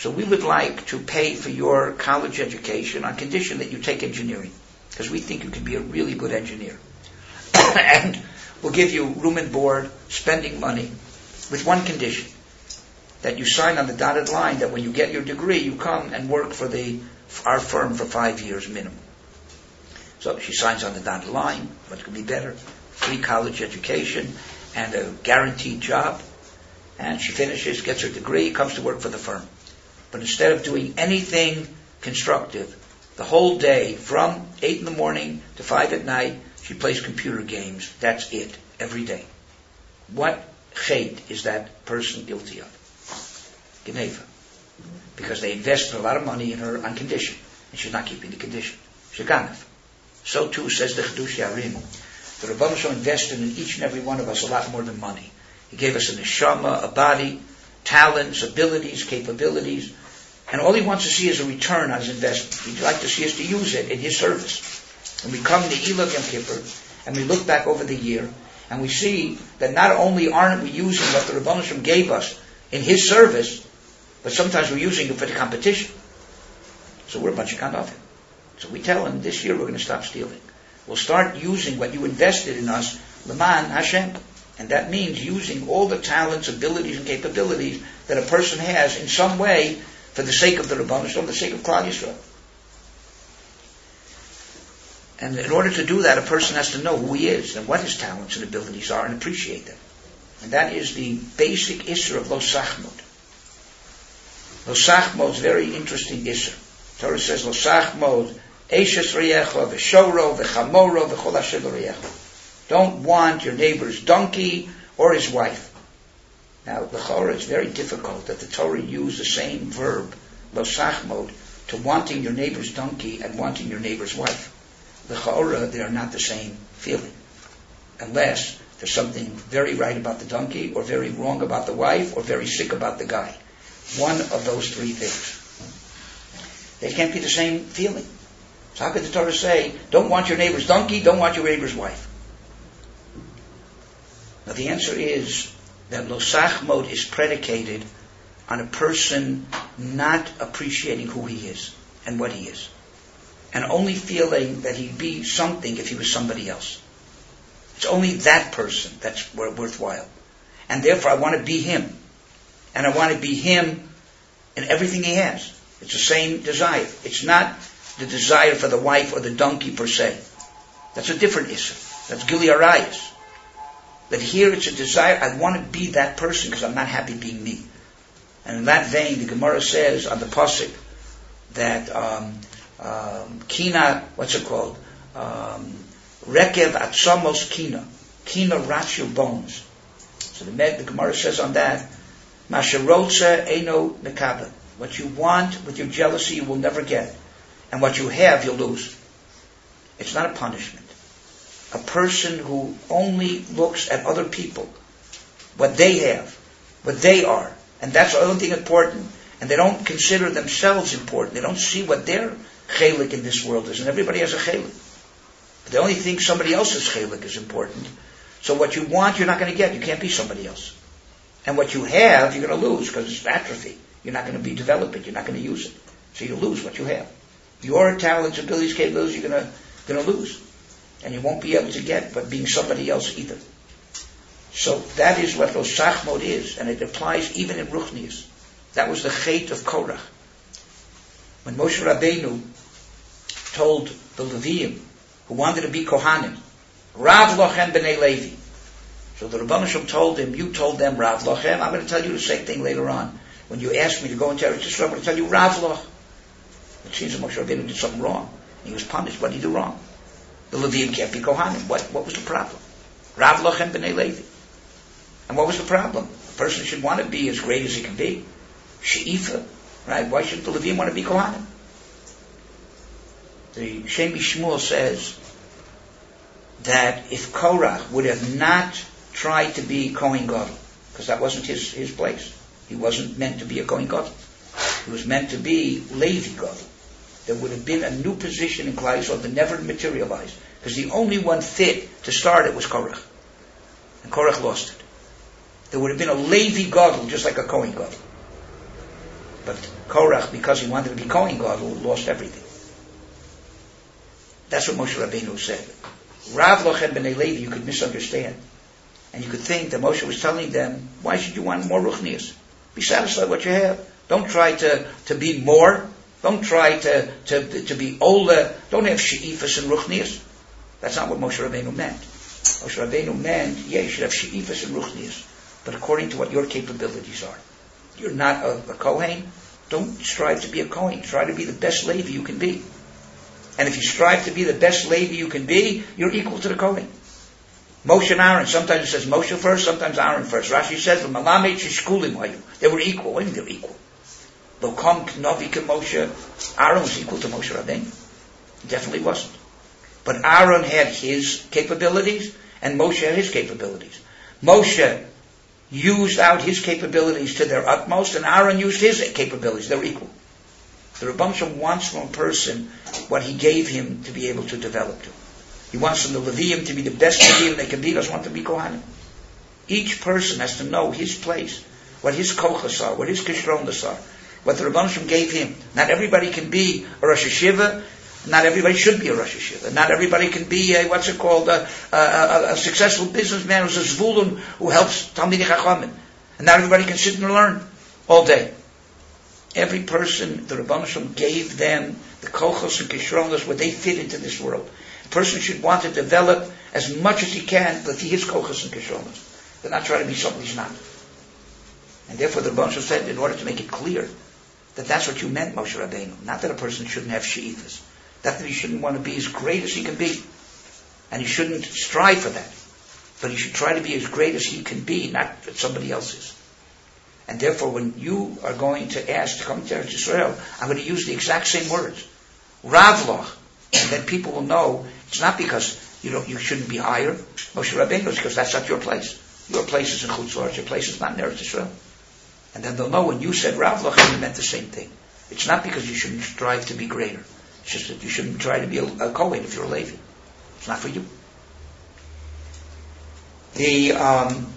So we would like to pay for your college education on condition that you take engineering, because we think you can be a really good engineer. And we'll give you room and board, spending money, with one condition, that you sign on the dotted line that when you get your degree, you come and work for the our firm for five years minimum. So she signs on the dotted line. What could be better? Free college education and a guaranteed job. And she finishes, gets her degree, comes to work for the firm. But instead of doing anything constructive, the whole day, from eight in the morning to five at night, she plays computer games. That's it, every day. What chait is that person guilty of? Geneva. Because they invested a lot of money in her on condition, and she's not keeping the condition. Sheganav. So too says the Chidush Yarim. The Rebbeinu Shalom invested in each and every one of us a lot more than money. He gave us a neshama, a body, talents, abilities, capabilities, and all he wants to see is a return on his investment. He'd like to see us to use it in his service. And we come to Elul Yom Kippur, and we look back over the year, and we see that not only aren't we using what the Rebbeinu Shalom gave us in his service, but sometimes we're using it for the competition. So we're a bunch of Ganavim. So we tell him, this year we're going to stop stealing. We'll start using what you invested in us, L'man Hashem. And that means using all the talents, abilities, and capabilities that a person has in some way for the sake of the Rebbeinu Shalom, the sake of Klal Yisrael. And in order to do that, a person has to know who he is and what his talents and abilities are and appreciate them. And that is the basic Isser of Lo Sachmod. Lo Sachmod is a very interesting Isser. The Torah says, Lo Sachmod, Eishes Reyecha, V'shoro, V'chamoro, V'chol asher Reyecha. Don't want your neighbor's donkey or his wife. Now, the Torah is very difficult that the Torah use the same verb, Lo Sachmod, to wanting your neighbor's donkey and wanting your neighbor's wife. The Torah, they are not the same feeling. Unless there's something very right about the donkey, or very wrong about the wife, or very sick about the guy. One of those three things. They can't be the same feeling. So how could the Torah say, don't want your neighbor's donkey, don't want your neighbor's wife? Now the answer is that Lo Sachmod is predicated on a person not appreciating who he is and what he is, and only feeling that he'd be something if he was somebody else. It's only that person that's worthwhile. And therefore I want to be him. And I want to be him in everything he has. It's the same desire. It's not the desire for the wife or the donkey per se. That's a different issue. That's Gili Arayas. But here it's a desire, I want to be that person because I'm not happy being me. And in that vein, the Gemara says on the Pasuk that um, um, Kina, what's it called? Um, Rekev Atzamos Kina. Kina rots your bones. So the, the Gemara says on that, Masharotza Eino Nekabel. What you want with your jealousy you will never get. And what you have you'll lose. It's not a punishment. A person who only looks at other people, what they have, what they are, and that's the only thing important, and they don't consider themselves important. They don't see what their chelik in this world is, and everybody has a chelik. But they only think somebody else's chelik is important. So what you want, you're not going to get. You can't be somebody else. And what you have, you're going to lose because it's atrophy. You're not going to be developing. You're not going to use it. So you lose what you have. Your talents, abilities, capabilities, you're going to going to lose. And you won't be able to get but being somebody else either. So that is what Lo Sachmod is, and it applies even in Ruchnius. That was the chait of Korach. When Moshe Rabbeinu told the Leviim, who wanted to be Kohanim, Rav Lochem b'nei Levi. So the Rebbeinu Shalom told him, you told them Rav Lochem, I'm going to tell you the same thing later on. When you ask me to go into Eretz Yisrael, I'm going to tell you Rav Loch. It seems that Moshe Rabbeinu did something wrong. He was punished. What did he do wrong? The Leviim can't be Kohanim. What, what was the problem? Rav Lochem b'nei Levi. And what was the problem? A person should want to be as great as he can be. She'ifa, right? Why shouldn't the Leviim want to be Kohanim? The Shem Shmuel says that if Korach would have not tried to be Kohen Gadol, because that wasn't his, his place. He wasn't meant to be a Kohen Gadol. He was meant to be Levi Gadol. There would have been a new position in Klal Yisrael that never materialized. Because the only one fit to start it was Korach. And Korach lost it. There would have been a Levi Gadol, just like a Kohen Gadol. But Korach, because he wanted to be Kohen Gadol, lost everything. That's what Moshe Rabbeinu said. Rav Lochem b'nei Levi, you could misunderstand. And you could think that Moshe was telling them, why should you want more ruchnius? Be satisfied with what you have. Don't try to, to be more. Don't try to, to, to be older. Don't have she'ifas and ruchnius. That's not what Moshe Rabbeinu meant. Moshe Rabbeinu meant, yeah, you should have she'ifas and ruchnius, but according to what your capabilities are. You're not a, a Kohen. Don't strive to be a Kohen. Try to be the best Levi you can be. And if you strive to be the best Levi you can be, you're equal to the Kohen. Moshe and Aaron, sometimes it says Moshe first, sometimes Aaron first. Rashi says, they were equal. What do you mean they were equal? Lokom Knovi Moshe, Aaron was equal to Moshe Rabbeinu. He definitely wasn't. But Aaron had his capabilities, and Moshe had his capabilities. Moshe used out his capabilities to their utmost, and Aaron used his capabilities. They were equal. The Rebbe Shem wants from a person what he gave him to be able to develop to. He wants from the Levium to be the best Levium they can be. He doesn't want to be Kohanim. Each person has to know his place, what his kochas are, what his kishronas are, what the Rebbe Shem gave him. Not everybody can be a Rosh Hashiva. Not everybody should be a Rosh Hashiva. Not everybody can be a, what's it called, a, a, a, a successful businessman who's a Zvulun who helps Talmidei Chachamim. And not everybody can sit and learn all day. Every person, the Rebbe Shem gave them the kochos and kishronos where they fit into this world. A person should want to develop as much as he can with his kochos and kishronos. They're not trying to be something he's not. And therefore the Rebbe Shem said, in order to make it clear that that's what you meant, Moshe Rabbeinu, not that a person shouldn't have she'ifas, not that he shouldn't want to be as great as he can be, and he shouldn't strive for that, but he should try to be as great as he can be, not that somebody else is. And therefore, when you are going to ask to come to Eretz Yisrael, I'm going to use the exact same words, Ravloch, and then people will know it's not because you don't, you shouldn't be higher, Moshe Rabbeinu, it's because that's not your place. Your place is in Chutz La'aretz, your place is not in Eretz Yisrael. And then they'll know when you said Ravloch, you meant the same thing. It's not because you shouldn't strive to be greater. It's just that you shouldn't try to be a, a Kohen if you're a Levi. It's not for you. The um,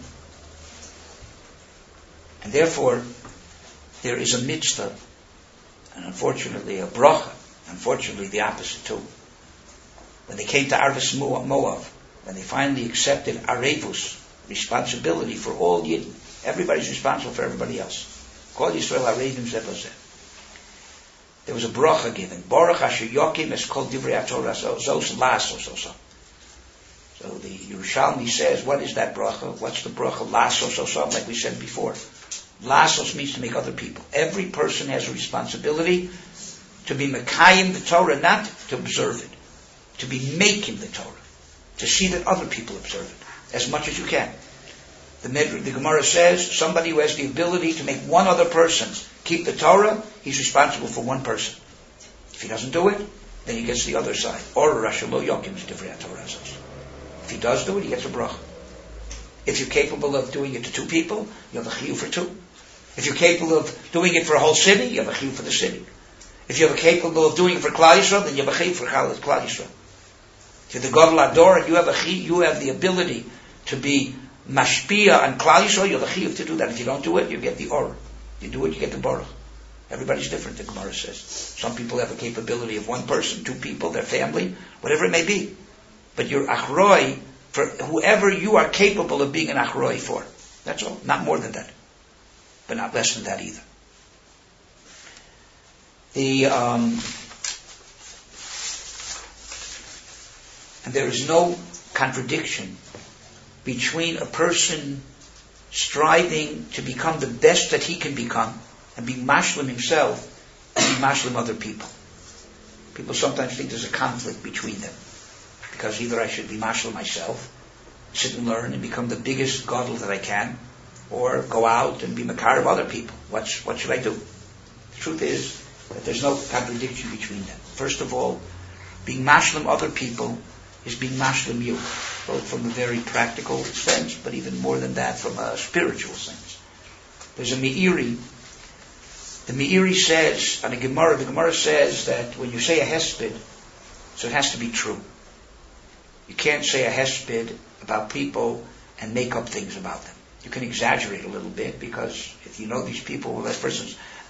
and therefore there is a mitzvah, and unfortunately a bracha. Unfortunately, the opposite too. When they came to Arvis Moav, when they finally accepted Arevus, responsibility for all Yidden, everybody's responsible for everybody else. Kol Yisrael Arevim Zeh B'Zeh. There was a bracha given. Baruch Asher Yokim Es Kol Divrei HaTorah Zos Lasos Oso. So the Yerushalmi says, what is that bracha? What's the bracha? Lasos Oso, like we said before. Lasos means to make other people. Every person has a responsibility to be Mekayim the Torah, not to observe it. To be making the Torah. To see that other people observe it. As much as you can. The, the Gemara says, somebody who has the ability to make one other person keep the Torah, he's responsible for one person. If he doesn't do it, then he gets the other side. Or Rasha Lo Yokim Divrei Torah. If he does do it, he gets a bracha. If you're capable of doing it to two people, you have a chiyuv for two. If you're capable of doing it for a whole city, you have a chiyuv for the city. If you're capable of doing it for Klal Yisrael, then you have a chiyuv for Klal Yisrael. If you're the Gadol Ador and you have a chiyuv, you have the ability to be mashpia on Klal Yisrael, you have a chiyuv to do that. If you don't do it, you get the or. You do it, you get the baruch. Everybody's different, the Gemara says. Some people have a capability of one person, two people, their family, whatever it may be. But you're achroi for whoever you are capable of being an achroi for. That's all. Not more than that. But not less than that either. The, um, and there is no contradiction between a person striving to become the best that he can become and be mashlim himself and be mashlim other people. People sometimes think there's a conflict between them. Because either I should be mashlim myself, sit and learn and become the biggest gadol that I can, or go out and be makar of other people. What's, what should I do? The truth is that there's no contradiction between them. First of all, being mashlim other people is being mashlim you, both from a very practical sense, but even more than that, from a spiritual sense. There's a Meiri. The Meiri says, on a Gemara, the Gemara says that when you say a hesped, so it has to be true. You can't say a hesped about people and make up things about them. You can exaggerate a little bit, because if you know these people, well, that person's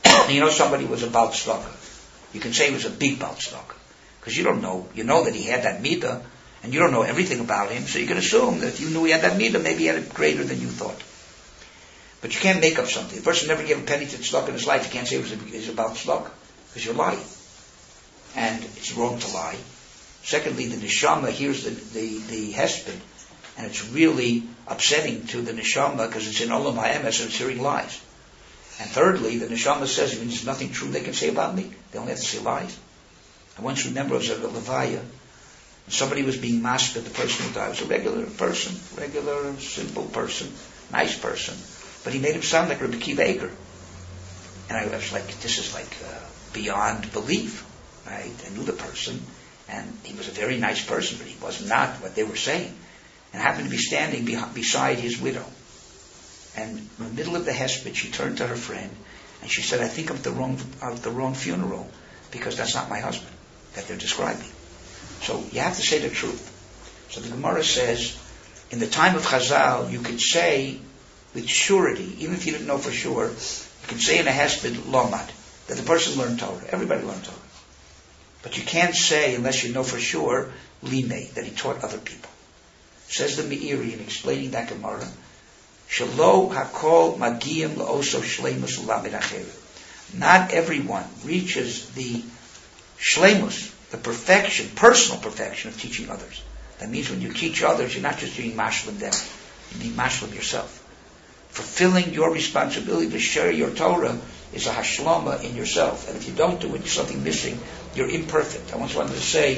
You know somebody was a Baal Tzedakah. You can say he was a big Baal Tzedakah. Because you don't know, you know that he had that midah, and you don't know everything about him, so you can assume that if you knew he had that midah, maybe he had it greater than you thought. But you can't make up something. The person never gave a penny to tzedakah in his life, you can't say it was, a, it was about tzedakah, because you're lying. And it's wrong to lie. Secondly, the neshama hears the, the, the hesped, and it's really upsetting to the neshama because it's in olam ha'emes and it's hearing lies. And thirdly, the neshama says, I mean, there's nothing true they can say about me. They only have to say lies. I once remember I was at a levaya, and somebody was being masked at the person who died. It was a regular person, regular, simple person, nice person. But he made him sound like Rebbe Akiva Eiger. And I was like, this is like uh, beyond belief, right? I knew the person, and he was a very nice person, but he was not what they were saying. And I happened to be standing be- beside his widow. And in the middle of the hesped, she turned to her friend, and she said, I think I'm at the wrong, I'm at the wrong funeral, because that's not my husband that they're describing. So you have to say the truth. So the Gemara says, in the time of Chazal, you could say with surety, even if you didn't know for sure, you can say in a hesped lomad, that the person learned Torah. Everybody learned Torah. But you can't say, unless you know for sure, limei, that he taught other people. Says the Meiri in explaining that Gemara, Shelo hakol magiyim la'oso shleimus u'lamed acheru. Not everyone reaches the shleimus, the perfection, personal perfection of teaching others. That means when you teach others, you're not just doing mashlim them, you need mashlim yourself. Fulfilling your responsibility to share your Torah is a hashlama in yourself. And if you don't do it, there's something missing. You're imperfect. I once wanted to say,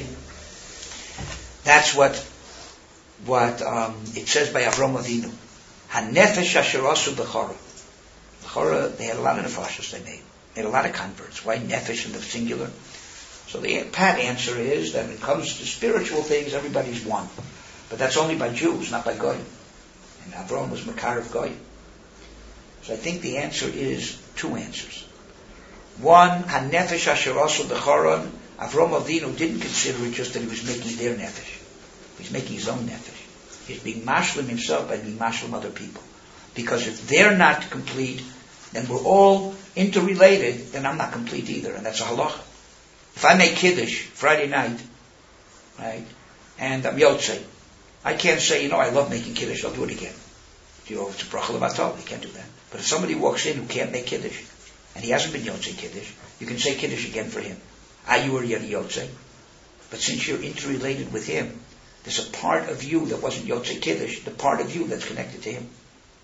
that's what what um, it says by Avram Avinu. Hanefesh asher asu b'chora. B'chora, they had a lot of nefashos they made. They had a lot of converts. Why nefesh in the singular? So the pat answer is that when it comes to spiritual things, everybody's one. But that's only by Jews, not by Goyim. And Avram was Makar of Goyim. So I think the answer is two answers. One, hanefesh asher asu b'chora. Avram Avinu didn't consider it just that he was making their nefesh. He's making his own nefesh. He's being mashlim himself by being mashlim other people. Because if they're not complete, then we're all interrelated, then I'm not complete either. And that's a halacha. If I make Kiddush Friday night, right, and I'm Yotzei, I can't say, you know, I love making Kiddush, I'll do it again. You know, it's a bracha levatol, you can't do that. But if somebody walks in who can't make Kiddush, and he hasn't been Yotzei Kiddush, you can say Kiddush again for him. Ah, you were yet Yotzei. But since you're interrelated with him, there's a part of you that wasn't Yotzei Kiddush, the part of you that's connected to him.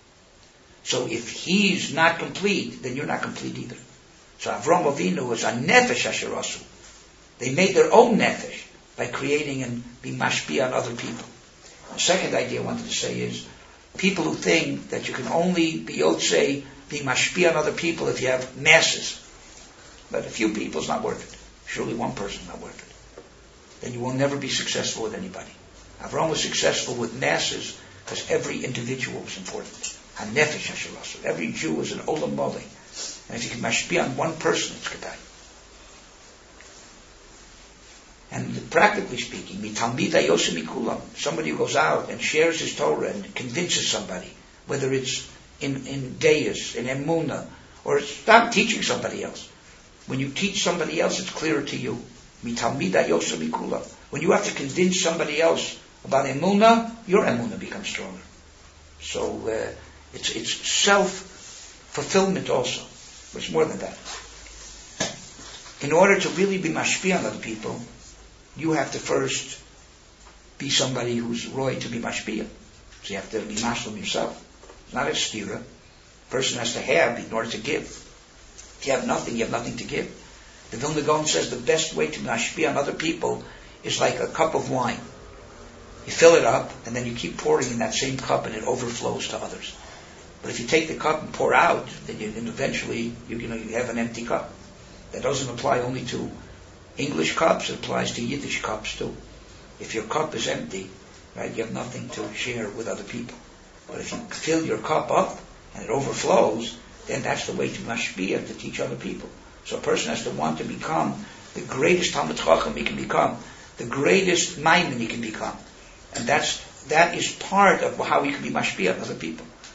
So if he's not complete, then you're not complete either. So Avram Avinu was a nefesh asher asu. They made their own nefesh by creating and being mashpia on other people. The second idea I wanted to say is, people who think that you can only be Yotzei, being mashpia on other people if you have masses. But a few people is not worth it. Surely one person is not worth it. Then you will never be successful with anybody. Avram was successful with masses because every individual was important. HaNefesh Asher Asu. Every Jew is an Olam Mole. And if you can mashpia on one person, it's Kedai. And practically speaking, mitalmidei yosem mikulam, somebody who goes out and shares his Torah and convinces somebody, whether it's in, in Deis, in Emunah, or it's not teaching somebody else. When you teach somebody else, it's clearer to you. Mitalmidei yosem mikulam. When you have to convince somebody else about Emunah, your Emunah becomes stronger. So uh, it's it's self-fulfillment also. But it's more than that. In order to really be mashpia on other people, you have to first be somebody who's roy to be mashpia. So you have to be mashlim yourself. It's not a stira. A person has to have in order to give. If you have nothing, you have nothing to give. The Vilna Gaon says the best way to mashpia on other people is like a cup of wine. You fill it up, and then you keep pouring in that same cup, and it overflows to others. But if you take the cup and pour out, then, you, then eventually you, you know you have an empty cup. That doesn't apply only to English cups; it applies to Yiddish cups too. If your cup is empty, right, you have nothing to share with other people. But if you fill your cup up and it overflows, then that's the way to mashpia, to teach other people. So a person has to want to become the greatest Talmid Chacham he can become, the greatest Maimon he can become. And that's, that is part of how he can be mashpia on other people.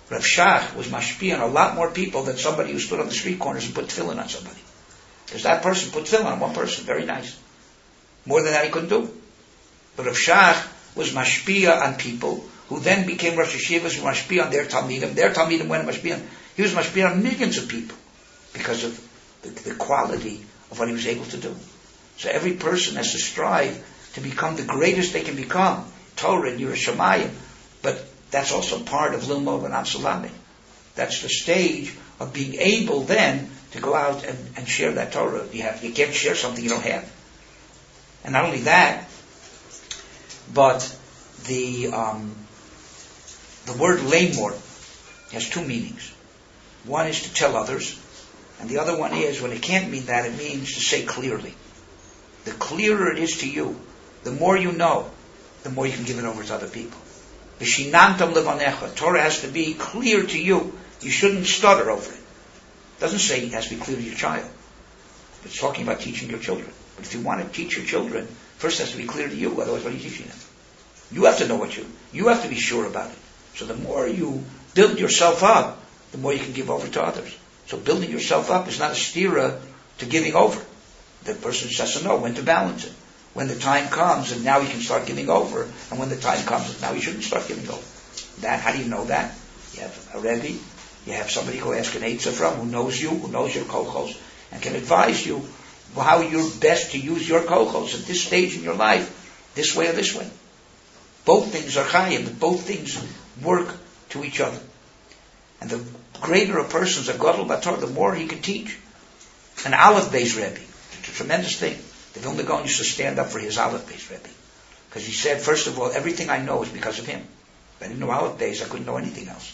Rav Shach was mashpia on a lot more people than somebody who stood on the street corners and put tefillin on somebody. Because that person put tefillin on one person, very nice. More than that he couldn't do. But Rav Shach was mashpia on people who then became Rosh Hashivas, who mashpia on their Talmidim. Their Talmidim went mashpia on. He was mashpia on millions of people because of the, the quality of what he was able to do. So every person has to strive to become the greatest they can become. Torah and Yerushalayim. But that's also part of Lilmod and Amsalamid. That's the stage of being able then to go out and, and share that Torah. You have, you can't share something you don't have. And not only that, but the um, the word lamor has two meanings. One is to tell others, and the other one is, when it can't mean that, it means to say clearly. The clearer it is to you, the more you know, the more you can give it over to other people. V'shinantam levanecha. Torah has to be clear to you. You shouldn't stutter over it. It doesn't say it has to be clear to your child. It's talking about teaching your children. But if you want to teach your children, first it has to be clear to you, otherwise what are you teaching them? You have to know what you, you have to be sure about it. So the more you build yourself up, the more you can give over to others. So building yourself up is not a stira to giving over. The person just has to know when to balance it. When the time comes, and now he can start giving over, and when the time comes, now he shouldn't start giving over. That, how do you know that? You have a Rebbe, you have somebody who ask an Eitzah from, who knows you, who knows your kolchos, and can advise you how you're best to use your kolchos at this stage in your life, this way or this way. Both things are chayim, but both things work to each other. And the greater a person's a gadol bator, the more he can teach. An Aleph-based Rebbe, it's a tremendous thing. The Vilna Gaon used to stand up for his Aleph-based Rebbe. Because he said, first of all, everything I know is because of him. If I didn't know Aleph-based, I couldn't know anything else.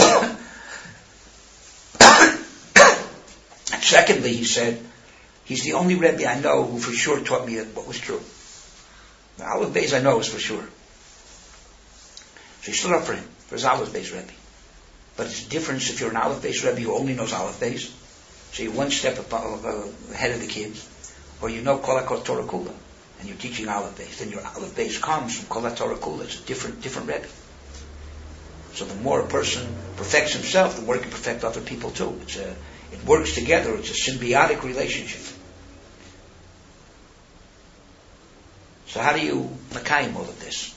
And secondly, he said, he's the only Rebbe I know who for sure taught me what was true. The Aleph-based I know is for sure. So he stood up for him, for his Aleph-based Rebbe. But it's a difference if you're an Aleph-based Rebbe who only knows Aleph-based, so you're one step above, uh, ahead of the kids, or you know Kol HaKol Torah Kula, and you're teaching Aleph-based, then your Aleph-based comes from Kol HaTorah Kula. It's a different, different Rebbe. So the more a person perfects himself, the more he can perfect other people too. It's a, it works together. It's a symbiotic relationship. So how do you makayim all of this?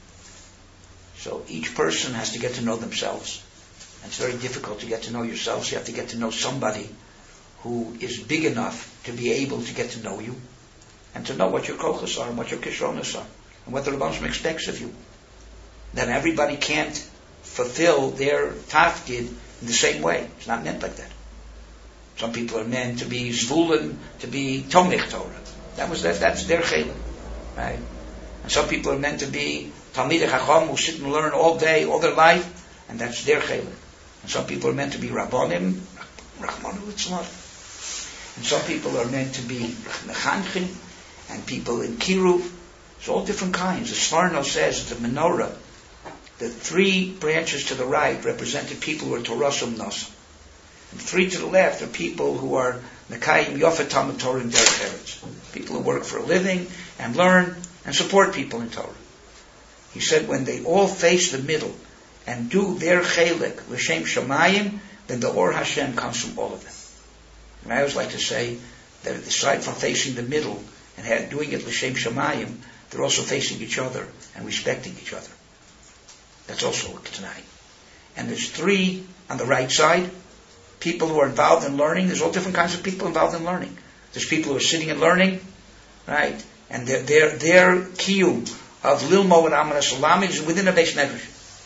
So each person has to get to know themselves. And it's very difficult to get to know yourself, so you have to get to know somebody who is big enough to be able to get to know you, and to know what your kochos are, and what your kishronos are, and what the Rebbeinu expects of you. Then everybody can't fulfill their tafkid in the same way. It's not meant like that. Some people are meant to be zvulun, to be tomich Torah. That was that. That's their chelik, right? And some people are meant to be talmidei chacham, who sit and learn all day, all their life, and that's their chelik. And some people are meant to be rabbonim, rachmanu litzlan. And some people are meant to be mechanchim, and people in kiruv. It's all different kinds. The Sforno says the menorah, the three branches to the right represented people who are torasum nasam. And three to the left are people who are Mekayim Yofet Talmud Torah and Derech Eretz. People who work for a living and learn and support people in Torah. He said when they all face the middle and do their chelik l'shem shamayim, then the Or Hashem comes from all of them. And I always like to say that aside from facing the middle and doing it l'shem shamayim, they're also facing each other and respecting each other. That's also tonight. And there's three on the right side. People who are involved in learning. There's all different kinds of people involved in learning. There's people who are sitting and learning, right? And their their, their kiyum of Lilmo and Amanas Salamim is within a base medrash.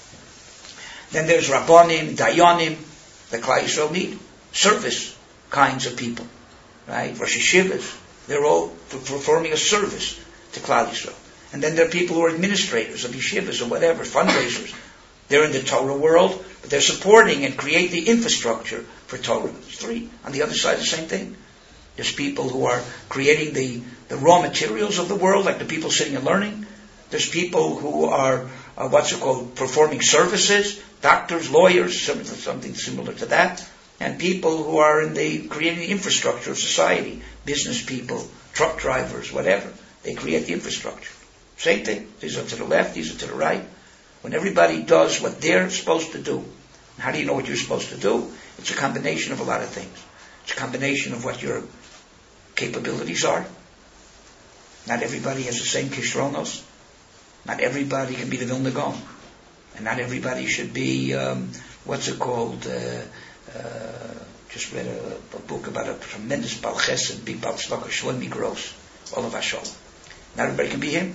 Then there's Rabbonim, Dayanim, the Klal Yisrael need. Service kinds of people, right? Rosh Hashivas. They're all performing a service to Klal Yisrael. And then there are people who are administrators of yeshivas or whatever, fundraisers. They're in the Torah world, but they're supporting and create the infrastructure for Torah. There's three. On the other side, the same thing. There's people who are creating the, the raw materials of the world, like the people sitting and learning. There's people who are, uh, what's it called, performing services, doctors, lawyers, something similar to that. And people who are in the creating the infrastructure of society, business people, truck drivers, whatever. They create the infrastructure. Same thing. These are to the left, these are to the right. When everybody does what they're supposed to do, How do you know what you're supposed to do? It's a combination of a lot of things. It's a combination of what your capabilities are. Not everybody has the same kishronos. Not everybody can be the Vilna Gaon. And not everybody should be, um, what's it called? Uh, uh, just read a, a book about a tremendous Baal Chesed, big Baal Tzedakah, Shlomi Gross, Olav Hasholem. Not everybody can be him.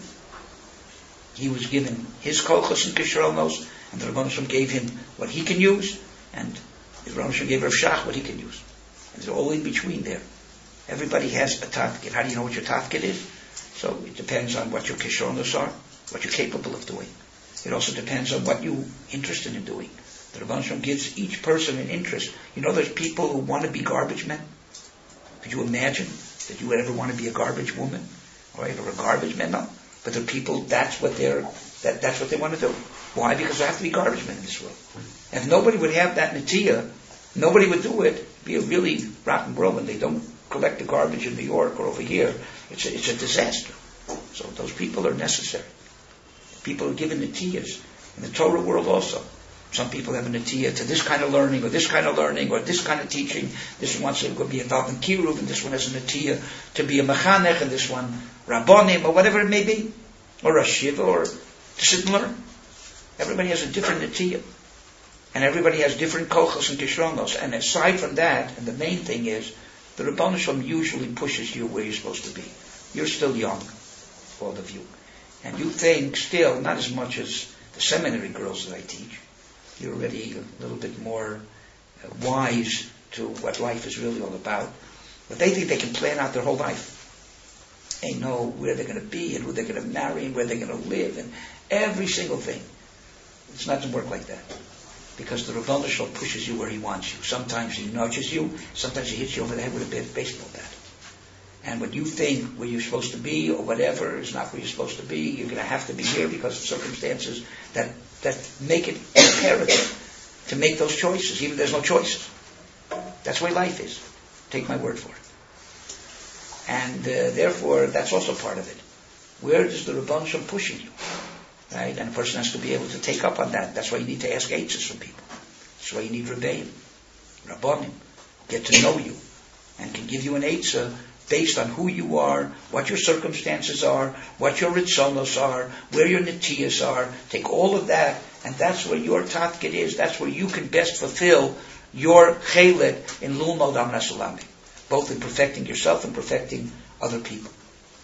He was given his kolchos and kishronos, and the Rebbeinu Shalom gave him what he can use, and the Rebbeinu Shalom gave Rav Shach what he can use. And they're all in between there. Everybody has a tafkid. How do you know what your tafkid is? So it depends on what your kishronos are, what you're capable of doing. It also depends on what you're interested in doing. The Rebbeinu Shalom gives each person an interest. You know, there's people who want to be garbage men. Could you imagine that you would ever want to be a garbage woman, right, or a garbage man? No. But the people, that's what they're, that, that's what they want to do. Why? Because there have to be garbage men in this world. And if nobody would have that natiyah, nobody would do it. It'd be a really rotten world when they don't collect the garbage in New York or over here. It's a, it's a disaster. So those people are necessary. People are given natiyahs. In the Torah world also. Some people have a natiyah to this kind of learning, or this kind of learning, or this kind of teaching. This one wants to be involved in kiruv, and this one has a natiyah to be a mechanech, and this one rabbonim, or whatever it may be, or a shiva, or to sit and learn. Everybody has a different natiyah, and everybody has different kochos and kishronos. And aside from that, and the main thing is, the Rebbeinu Shalom usually pushes you where you're supposed to be. You're still young, all of you, and you think still not as much as the seminary girls that I teach. You're already a little bit more uh, wise to what life is really all about. But they think they can plan out their whole life. They know where they're going to be and who they're going to marry and where they're going to live and every single thing. It's not to work like that. Because the Rebbeinu Shalom pushes you where he wants you. Sometimes he nudges you. Sometimes he hits you over the head with a baseball bat. And what you think where you're supposed to be or whatever is not where you're supposed to be. You're going to have to be here because of circumstances that that make it imperative to make those choices, even if there's no choices. That's the way life is. Take my word for it. And uh, therefore, that's also part of it. Where is the Rebbeinu Shalom pushing you? Right? And a person has to be able to take up on that. That's why you need to ask eitzes from people. That's why you need Rebbeim, Rabbonim, get to know you, and can give you an eitzah based on who you are, what your circumstances are, what your ritzonos are, where your netiyas are. Take all of that, and that's where your tafkid is. That's where you can best fulfill your chelet in Lulmod Amras Ulami, both in perfecting yourself and perfecting other people.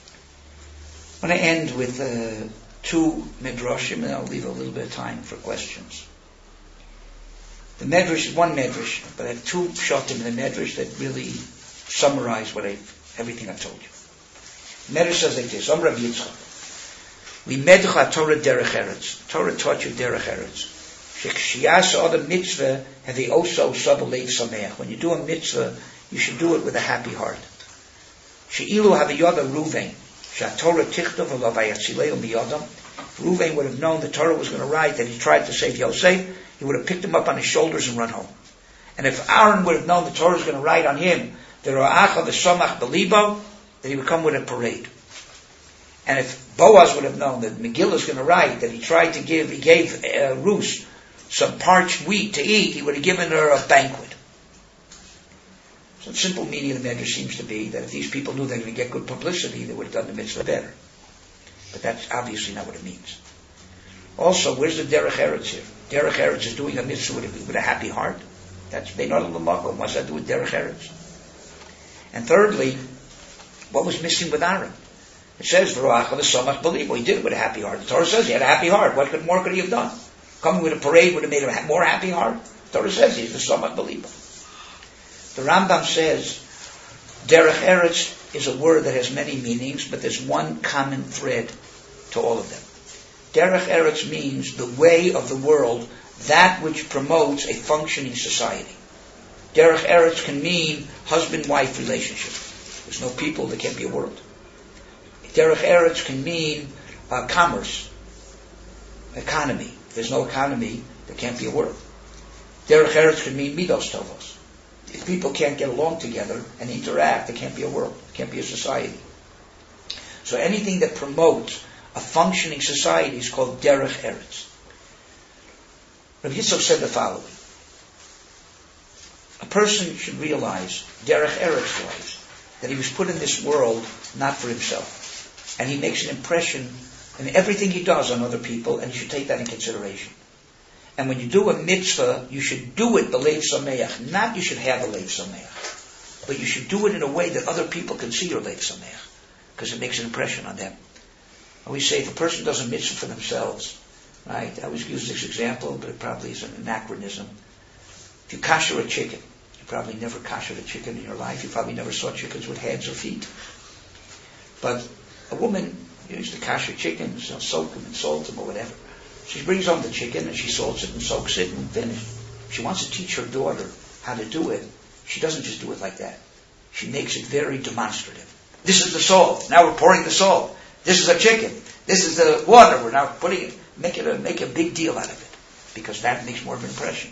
I'm going to end with uh, two midrashim, and I'll leave a little bit of time for questions. The medrash is one medrash, but I have two pshatim in the medrash that really summarize what I've everything I've told you. Medrash says like this: Om Rabbi Yitzchak, Limedcha Torah derech eretz. Torah taught you derech eretz. Shekshiyas adam mitzvah hevi oso sabalei sameach. When you do a mitzvah, you should do it with a happy heart. Sheilu haviyoda Ruvain, shaTorah tichtav v'lo vayatzileu miyadam. Ruvain would have known the Torah was going to write that he tried to save Yosef, he would have picked him up on his shoulders and run home. And if Aaron would have known the Torah was going to write on him, the Ra'acha v'Samach Belibo, that he would come with a parade. And if Boaz would have known that Megillah is going to write that he tried to give, he gave uh, Ruth some parched wheat to eat, he would have given her a banquet. So the simple meaning of the medrash seems to be that if these people knew they were going to get good publicity, they would have done the mitzvah better. But that's obviously not what it means. Also, where's the derech eretz here? Derech eretz is doing a mitzvah with a, with a happy heart. That's Beinod L'Makom. What's that do with derech eretz? And thirdly, what was missing with Aaron? It says, V'ro'acha v'samach b'libo. He did it with a happy heart. The Torah says he had a happy heart. What could, more could he have done? Coming with a parade would have made him a more happy heart. The Torah says he's the samach b'libo. The Rambam says, derech eretz is a word that has many meanings, but there's one common thread to all of them. Derech eretz means the way of the world, that which promotes a functioning society. Derech eretz can mean husband-wife relationship. There's no people, there can't be a world. Derech eretz can mean uh, commerce, economy. If there's no economy, there can't be a world. Derech eretz can mean midos tovos. If people can't get along together and interact, there can't be a world. There can't be a society. So anything that promotes a functioning society is called derech eretz. Rabbi Yitzchak said the following: person should realize, derech eretz wise, that he was put in this world not for himself. And he makes an impression in everything he does on other people, and you should take that in consideration. And when you do a mitzvah, you should do it b'leiv sameach. Not you should have a leiv sameach, but you should do it in a way that other people can see your leiv sameach, because it makes an impression on them. I always say, if a person does a mitzvah for themselves, right? I always use this example, but it probably is an anachronism. If you kasher a chicken, you probably never kashered a chicken in your life. You probably never saw chickens with heads or feet. But a woman used to kasher chickens, you know, soak them and salt them or whatever. She brings home the chicken and she salts it and soaks it and finished. If she wants to teach her daughter how to do it, she doesn't just do it like that. She makes it very demonstrative. This is the salt. Now we're pouring the salt. This is a chicken. This is the water. We're now putting it. Make it a, make a big deal out of it, because that makes more of an impression.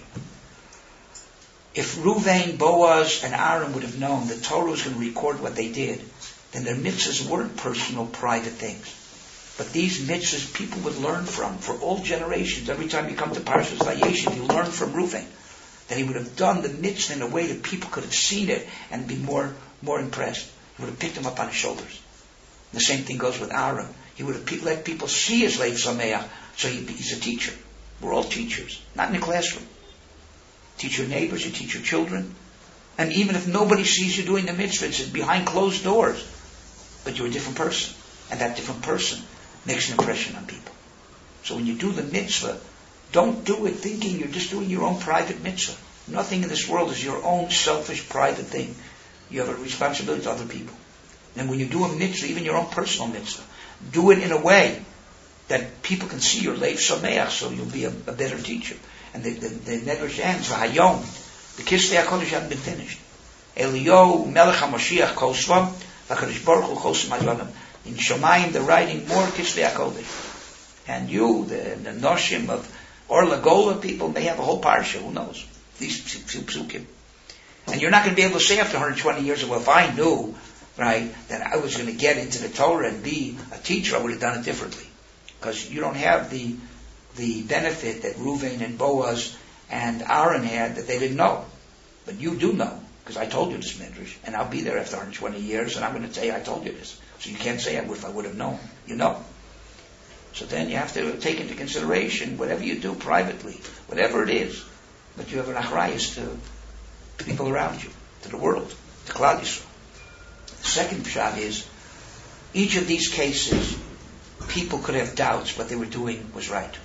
If Ruvain, Boaz, and Aaron would have known that Torah was going to record what they did, then their mitzvahs weren't personal, private things. But these mitzvahs people would learn from for all generations. Every time you come to Parshas Vayeshev, you learn from Ruvain that he would have done the mitzvah in a way that people could have seen it and be more more impressed. He would have picked them up on his shoulders. The same thing goes with Aaron. He would have let people see his leiv sameach, so he, he's a teacher. We're all teachers, not in the classroom. Teach your neighbors, you teach your children. And even if nobody sees you doing the mitzvah, it's behind closed doors. But you're a different person. And that different person makes an impression on people. So when you do the mitzvah, don't do it thinking you're just doing your own private mitzvah. Nothing in this world is your own selfish private thing. You have a responsibility to other people. And when you do a mitzvah, even your own personal mitzvah, do it in a way that people can see your leiv sameach, so you'll be a, a better teacher. And the, the, the Medrash ends, V'hayom, the Kisvei HaKodesh haven't been finished. Eliyahu melech HaMashiach kol shvam, v'HaKadosh Baruch Hu chosem hayonim. In Shomayim, they're writing more Kisvei HaKodesh. And you, the, the Noshim of Or Lagola people, may have a whole parsha, who knows? These few psukim. And you're not going to be able to say after one hundred twenty years, well, if I knew, right, that I was going to get into the Torah and be a teacher, I would have done it differently. Because you don't have the the benefit that Reuven and Boaz and Aaron had that they didn't know. But you do know, because I told you this midrash, and I'll be there after one hundred twenty years, and I'm going to say I told you this. So you can't say if I would have known. You know. So then you have to take into consideration whatever you do privately, whatever it is, but you have an achrayus to the people around you, to the world, to Klal Yisrael. The second pshat is, each of these cases, people could have doubts what they were doing was right.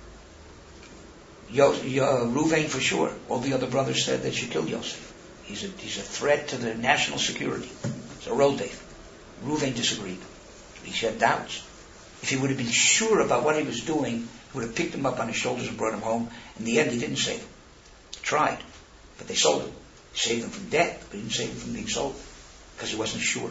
Yo, Yo, Reuven for sure. All the other brothers said they should kill Yosef. He's a, he's a threat to the national security. It's a rodef. Reuven disagreed. He had doubts. If he would have been sure about what he was doing, he would have picked him up on his shoulders and brought him home. In the end, he didn't save him. He tried, but they sold him. He saved him from death, but he didn't save him from being sold, because he wasn't sure.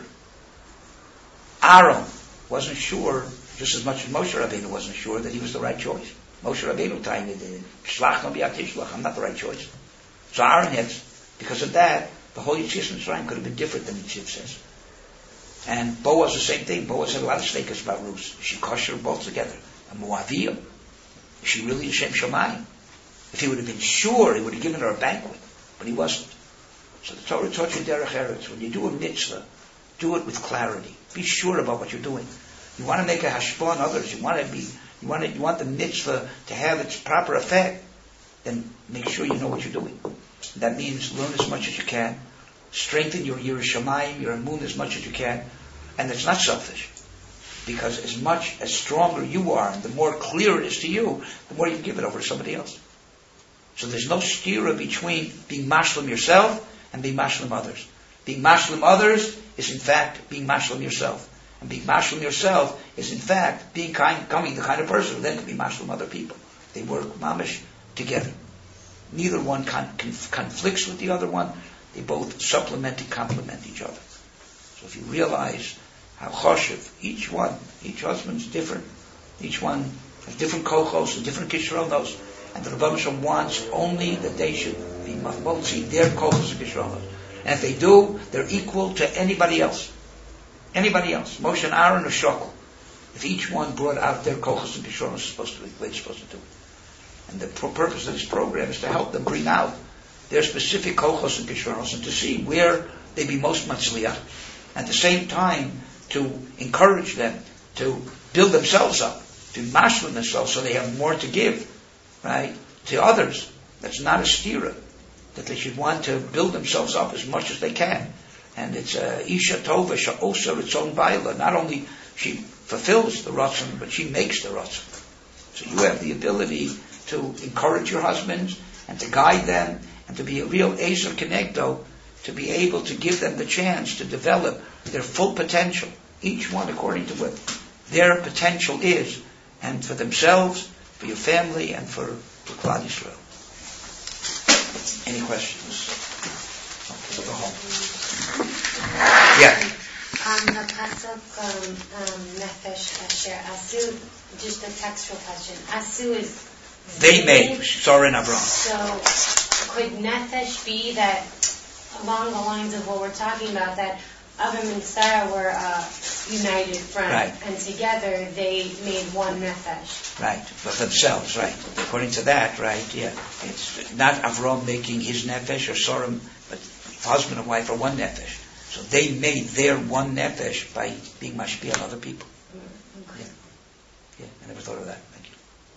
Aaron wasn't sure, just as much as Moshe Rabbeinu wasn't sure that he was the right choice. Moshe Rabbeinu telling me, Shlach no bi'at tishlach, I'm not the right choice. So Aaron had, because of that, the whole Yetzias Mitzrayim could have been different than Yetzias says. And Boaz the same thing. Boaz had a lot of stakers about Ruth. Is she kosher both together? A Moaviyah? Is she really a Shem Shamayim? If he would have been sure, he would have given her a banquet. But he wasn't. So the Torah taught you derech eretz. When you do a mitzvah, do it with clarity. Be sure about what you're doing. You want to make a hashpah on others. You want to be, you want to, you want the mitzvah to have its proper effect. Then make sure you know what you're doing. That means learn as much as you can. Strengthen your Yiras Shamayim, your Emun as much as you can. And it's not selfish. Because as much, as stronger you are, and the more clear it is to you, the more you give it over to somebody else. So there's no stira between being mashlim yourself and being mashlim others. Being mashlim others is in fact being mashlim yourself. And being mashlim yourself is in fact being kind, becoming the kind of person who then can be mashlim other people. They work mamish together. Neither one con- conf- conflicts with the other one. They both supplement and complement each other. So if you realize how choshev, each one, each husband's different, each one has different kochos and different kishronos, and the Rebbe Shalom wants only that they should be machmotzi their kochos and kishronos. And if they do, they're equal to anybody else. Anybody else. Moshe and Aaron are shokol. If each one brought out their kochos and kishronos, supposed to be the way they're supposed to do it. And the purpose of this program is to help them bring out their specific kochos and kishronos, and to see where they be most matzliach. At the same time, to encourage them to build themselves up, to mashlim themselves so they have more to give, right, to others. That's not a stira. That they should want to build themselves up as much as they can. And it's uh, Isha Tova Sha'osa its own baila. Not only she fulfills the ratzon, but she makes the ratzon. So you have the ability to encourage your husbands and to guide them and to be a real Ezer Kenegdo, to be able to give them the chance to develop their full potential, each one according to what their potential is, and for themselves, for your family, and for, for Klal Yisrael. Any questions? Okay, go home. Yeah. Um, the pasuk um, um, Nefesh Asher Asu, just a textual question. Asu is they made Soren Avram. So could Nefesh be that along the lines of what we're talking about, that Avram and Sarah were a united front, right, and together they made one Nefesh. Right, for themselves, right. According to that, right, yeah. It's not Avram making his Nefesh or Soren, but husband and wife are one Nefesh. So they made their one Nefesh by being mashpia on other people. Mm-hmm. Yeah. Yeah, I never thought of that. Thank you.